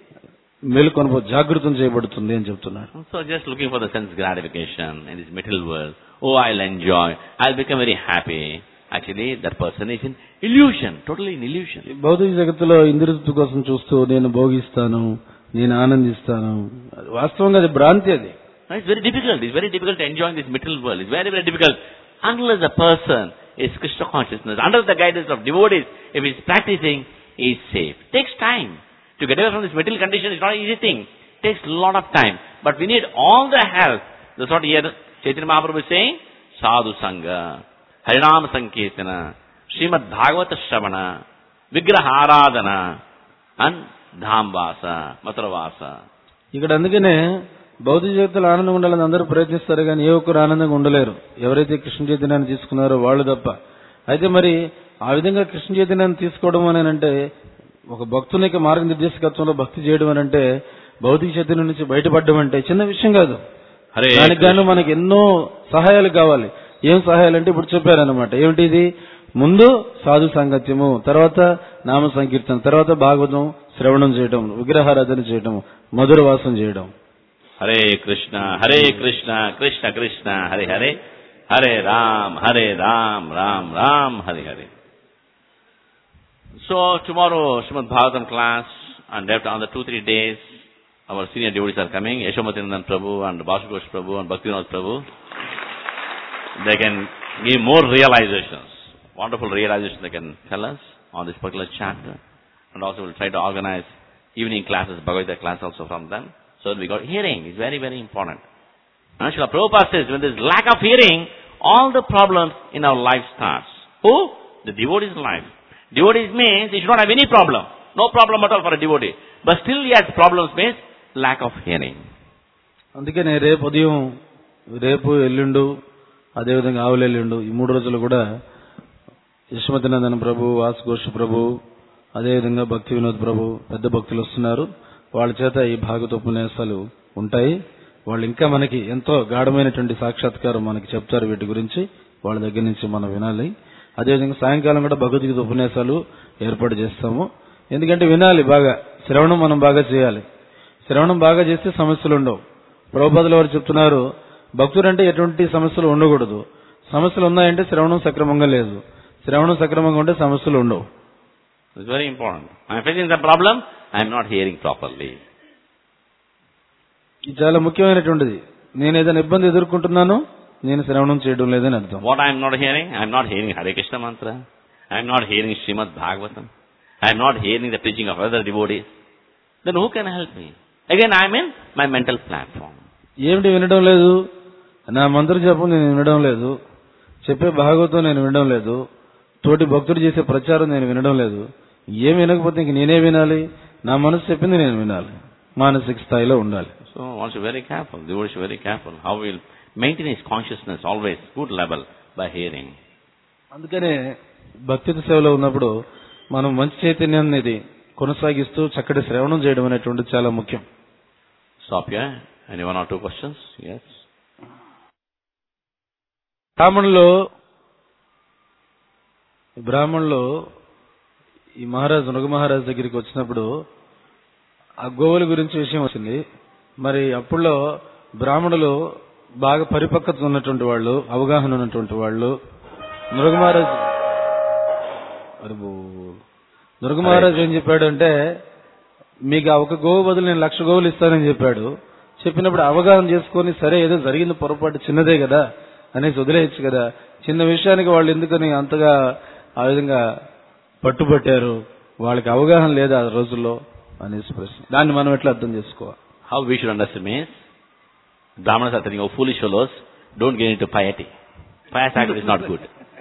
మేలుకొనబో జాగృతం చేయబడుతుంది అని చెప్తున్నారు. So just looking for the sense gratification in this material world. Oh, I'll enjoy. I'll become very happy. Actually, that person is in illusion, totally in illusion. భౌతిక జగత్తులో ఇంద్రియతృప్తి కోసం చూస్తూ నేను భోగిస్తాను, నేను ఆనందిస్తాను, వాస్తవంగా అది భ్రాంతి. అది It's very difficult. It's very difficult to enjoy this material world. It's very, very difficult unless a person is Krishna consciousness. Under the guidance of devotees, if he is practicing, he is safe. It takes time. To get away from this material condition is not an easy thing. It takes a lot of time. But we need all the help. That's what here Chaitanya Mahaprabhu is saying. Sadhu Sangha, Harinama Sankirtana, Srimad Bhagavata Shravana, Vigraha Aradhana, and Dhambasa, Matravasa. ఇక్కడ అందుకనే భౌతిక జగత్తులో ఆనందంగా ఉండాలని అందరూ ప్రయత్నిస్తారు, కానీ ఏ ఒక్కరు ఆనందంగా ఉండలేరు, ఎవరైతే కృష్ణ చైతన్యాన్ని తీసుకున్నారో వాళ్ళు తప్ప. అయితే మరి ఆ విధంగా కృష్ణ చైతన్యాన్ని తీసుకోవడం అని అంటే, ఒక భక్తునికి మార్గనిర్దేశకత్వంలో భక్తి చేయడం అని అంటే, భౌతిక చైతన్యం నుంచి బయటపడడం అంటే చిన్న విషయం కాదు. దానికి గాను మనకి ఎన్నో సహాయాలు కావాలి. ఏం సహాయాలు అంటే ఇప్పుడు చెప్పారనమాట. ఏమిటి ఇది? ముందు సాధు సాంగత్యము, తర్వాత నామ సంకీర్తన, తర్వాత భాగవతం శ్రవణం చేయడం, విగ్రహారాధన చేయడం, మధురవాసం చేయడం. Hare Krishna, Krishna Krishna, Hare Hare, Hare Ram, Ram Ram, Hare Hare. So tomorrow Srimad Bhagavatam class, and after on the 2-3 days, our senior devotees are coming, Yashomatinandan Prabhu and Basugosh Prabhu and Bhaktivinoda Prabhu. They can give more realizations, wonderful realizations they can tell us on this particular chapter. And also we'll try to organize evening classes, Bhagavad Gita class also from them. So we got hearing is very, very important. And Srila Prabhupada says, when there is lack of hearing, all the problems in our life starts. Who? The devotee's life. Devotees means he should not have any problem. No problem at all for a devotee. But still he has problems means lack of hearing. అందుకనే రేపు ఉదయం, రేపు ఎల్లుండు, అదేవిధంగా ఆవుల ఎల్లుండు, ఈ 3 రోజులు కూడా యశ్వతినందన ప్రభు, వాసుఘోష ప్రభు, అదేవిధంగా భక్తి వినోద్ ప్రభు, పెద్ద భక్తులు వస్తున్నారు. వాళ్ళ చేత ఈ భాగవత ఉపన్యాసాలు ఉంటాయి. వాళ్ళు ఇంకా మనకి ఎంతో గాఢమైనటువంటి సాక్షాత్కారం మనకి చెప్తారు వీటి గురించి. వాళ్ళ దగ్గర నుంచి మనం వినాలి. అదేవిధంగా సాయంకాలం కూడా భగవద్గీత ఉపన్యాసాలు ఏర్పాటు చేస్తాము. ఎందుకంటే వినాలి బాగా, శ్రవణం మనం బాగా చేయాలి. శ్రవణం బాగా చేస్తే సమస్యలు ఉండవు. ప్రభుపాదుల వారు చెప్తున్నారు, భక్తుడంటే ఎటువంటి సమస్యలు ఉండకూడదు. సమస్యలు ఉన్నాయంటే శ్రవణం సక్రమంగా లేదు. శ్రవణం సక్రమంగా ఉంటే సమస్యలు ఉండవు. It's very important. I am facing some problem, I am not hearing properly. ఇది చాలా ముఖ్యమైనటువంటిది. నేను ఏదైనా ఇబ్బంది ఎదుర్కొంటున్నాను, నేను శ్రవణం చేయడం లేదని అర్థం. What I am not hearing? I am not hearing Hare Krishna mantra. I am not hearing Srimad Bhagavatam. I am not hearing the preaching of other devotees. Then who can help me? Again I am in my mental platform. ఏమిటి వినడం లేదు? నా మంత్ర జపం నేను వినడం లేదు, చెప్పే భాగవతం నేను వినడం లేదు, తోటి భక్తుడు చేసే ప్రచారం నేను వినడం లేదు. ఏం వినకపోతే ఇంక నేనే వినాలి? నా మనసు చెప్పింది నేను వినాలి. మానసిక స్థాయిలో ఉండాలి. So one should be very careful. The devotee should be very careful. How we will maintain his consciousness always good level by hearing. అందుకనే భక్తి సేవలో ఉన్నప్పుడు మనం మంచి చైతన్యాన్ని ఇది కొనసాగిస్తూ చక్కటి శ్రవణం చేయడం అనేటువంటిది చాలా ముఖ్యం. Stop here. Any 1 or 2 questions? Yes. బ్రాహ్మణులు ఈ మహారాజు నృగ మహారాజు దగ్గరికి వచ్చినప్పుడు ఆ గోవుల గురించి విషయం వచ్చింది. మరి అప్పుడులో బ్రాహ్మణులు బాగా పరిపక్వత ఉన్నటువంటి వాళ్ళు, అవగాహన ఉన్నటువంటి వాళ్ళు. నృగ మహారాజు ఏం చెప్పాడు అంటే, మీకు ఆ ఒక గోవు బదులు నేను 1,00,000 గోవులు ఇస్తానని చెప్పాడు. చెప్పినప్పుడు అవగాహన చేసుకొని సరే ఏదో జరిగింది పొరపాటు చిన్నదే కదా అనేసి వదిలేయచ్చు కదా. చిన్న విషయానికి వాళ్ళు ఎందుకని అంతగా ఆ విధంగా పట్టుబట్టారు, వాళ్ళకి అవగాహన లేదా ఆ రోజుల్లో అనేసి ప్రశ్న. దాన్ని మనం ఎట్లా అర్థం చేసుకోవాలి? How we should understand means, Brahmanas are telling, oh foolish fellows, don't get into piety. Pious act is not good.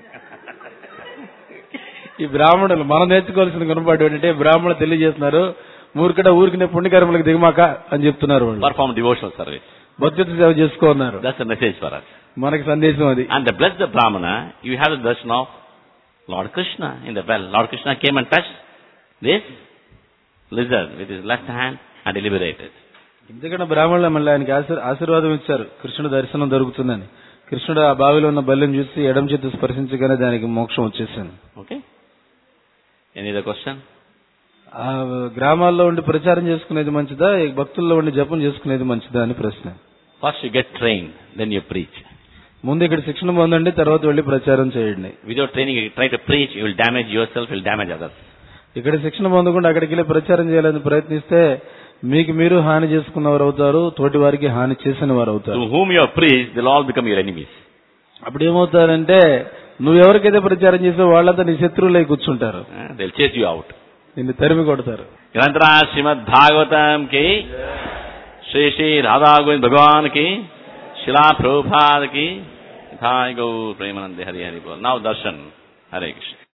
ఈ బ్రాహ్మణులు మనం నేర్చుకోవాల్సిన గుణపాటు ఏంటంటే బ్రాహ్మణులు తెలియజేస్తున్నారు, మూర్ఖుడ ఊరికినే పుణ్యకర్మలకు దిగమాక అని చెప్తున్నారు. వాళ్ళు Perform devotional service. భక్తితో సేవ చేసుకోన్నారు. That's the message for us. మనకి సందేశం అది. And to bless the Brahmana, you have the darshan of Lord Krishna in the well. Lord Krishna came and touched this lizard with his left hand and deliberated. ఎందుకంటే బ్రాహ్మణులు మళ్ళీ ఆయనకి ఆశీర్వాదం ఇచ్చారు, కృష్ణుడు దర్శనం దొరుకుతుందని. కృష్ణుడు ఆ బావిలో ఉన్న బల్లిని చూసి ఎడమ చేతి స్పర్శించగానే దానికి మోక్షం వచ్చేసింది. Okay? Any other question? ఆ గ్రామాల్లో ఉండి ప్రచారం చేసుకునేది మంచిదా, భక్తుల్లో ఉండి జపం చేసుకునేది మంచిదా అని ప్రశ్న. First you get trained, then you preach. ముందు ఇక్కడ శిక్షణ పొందండి, తర్వాత వెళ్ళి ప్రచారం చేయండి. Without training, you try to preach, you will damage yourself, you will damage others. ఇక్కడ శిక్షణ పొందకుండా అక్కడికి వెళ్ళి ప్రచారం చేయాలని ప్రయత్నిస్తే మీకు మీరు హాని చేసుకున్నవారు అవుతారు, తోటి వారికి హాని చేసిన వారు అవుతారు. To whom you have preached, they'll all become your enemies. అప్పుడు ఏమవుతారంటే నువ్వు ఎవరికైతే ప్రచారం చేసావో వాళ్ళంతా నీ శత్రువులై కూర్చుంటారు. They'll chase you out. నిన్ను తరిమి కొడతారు. గ్రంథరా శ్రీమద్ భాగవతం కి, శ్రీ శ్రీ రాధా గోవింద భగవాన్ కి, శిలా ప్రభుపాద్ కి, థాయ్ గౌ ప్రేమానంద హరి హరి బోల్. Now darshan. Hare Krishna.